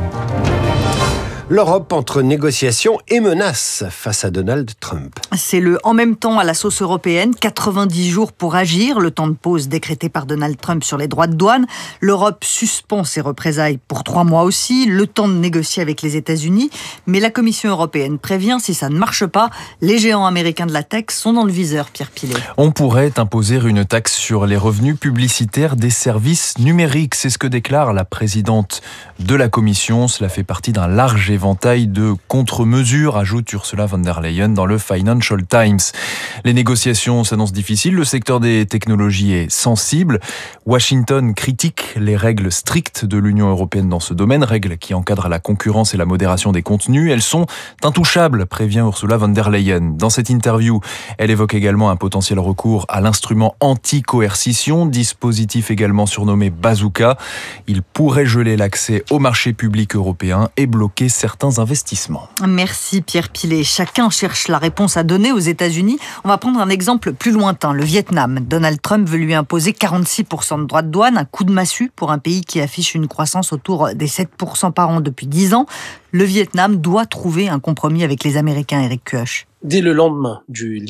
L'Europe entre négociations et menaces face à Donald Trump. C'est le en même temps à la sauce européenne, 90 jours pour agir, le temps de pause décrété par Donald Trump sur les droits de douane. L'Europe suspend ses représailles pour 3 mois aussi, le temps de négocier avec les États-Unis. Mais la Commission européenne prévient, si ça ne marche pas, les géants américains de la tech sont dans le viseur, Pierre Pilet. On pourrait imposer une taxe sur les revenus publicitaires des services numériques. C'est ce que déclare la présidente de la Commission. Cela fait partie d'un large éventail de contre-mesures, ajoute Ursula von der Leyen dans le Financial Times. Les négociations s'annoncent difficiles, le secteur des technologies est sensible. Washington critique les règles strictes de l'Union européenne dans ce domaine, règles qui encadrent la concurrence et la modération des contenus. Elles sont intouchables, prévient Ursula von der Leyen. Dans cette interview, elle évoque également un potentiel recours à l'instrument anti-coercition, dispositif également surnommé bazooka. Il pourrait geler l'accès au marché public européen et bloquer certains investissements. Merci Pierre Pilet. Chacun cherche la réponse à donner aux États-Unis. On va prendre un exemple plus lointain, le Vietnam. Donald Trump veut lui imposer 46% de droits de douane, un coup de massue pour un pays qui affiche une croissance autour des 7% par an depuis 10 ans. Le Vietnam doit trouver un compromis avec les Américains, Éric Cuoche. Dès le lendemain du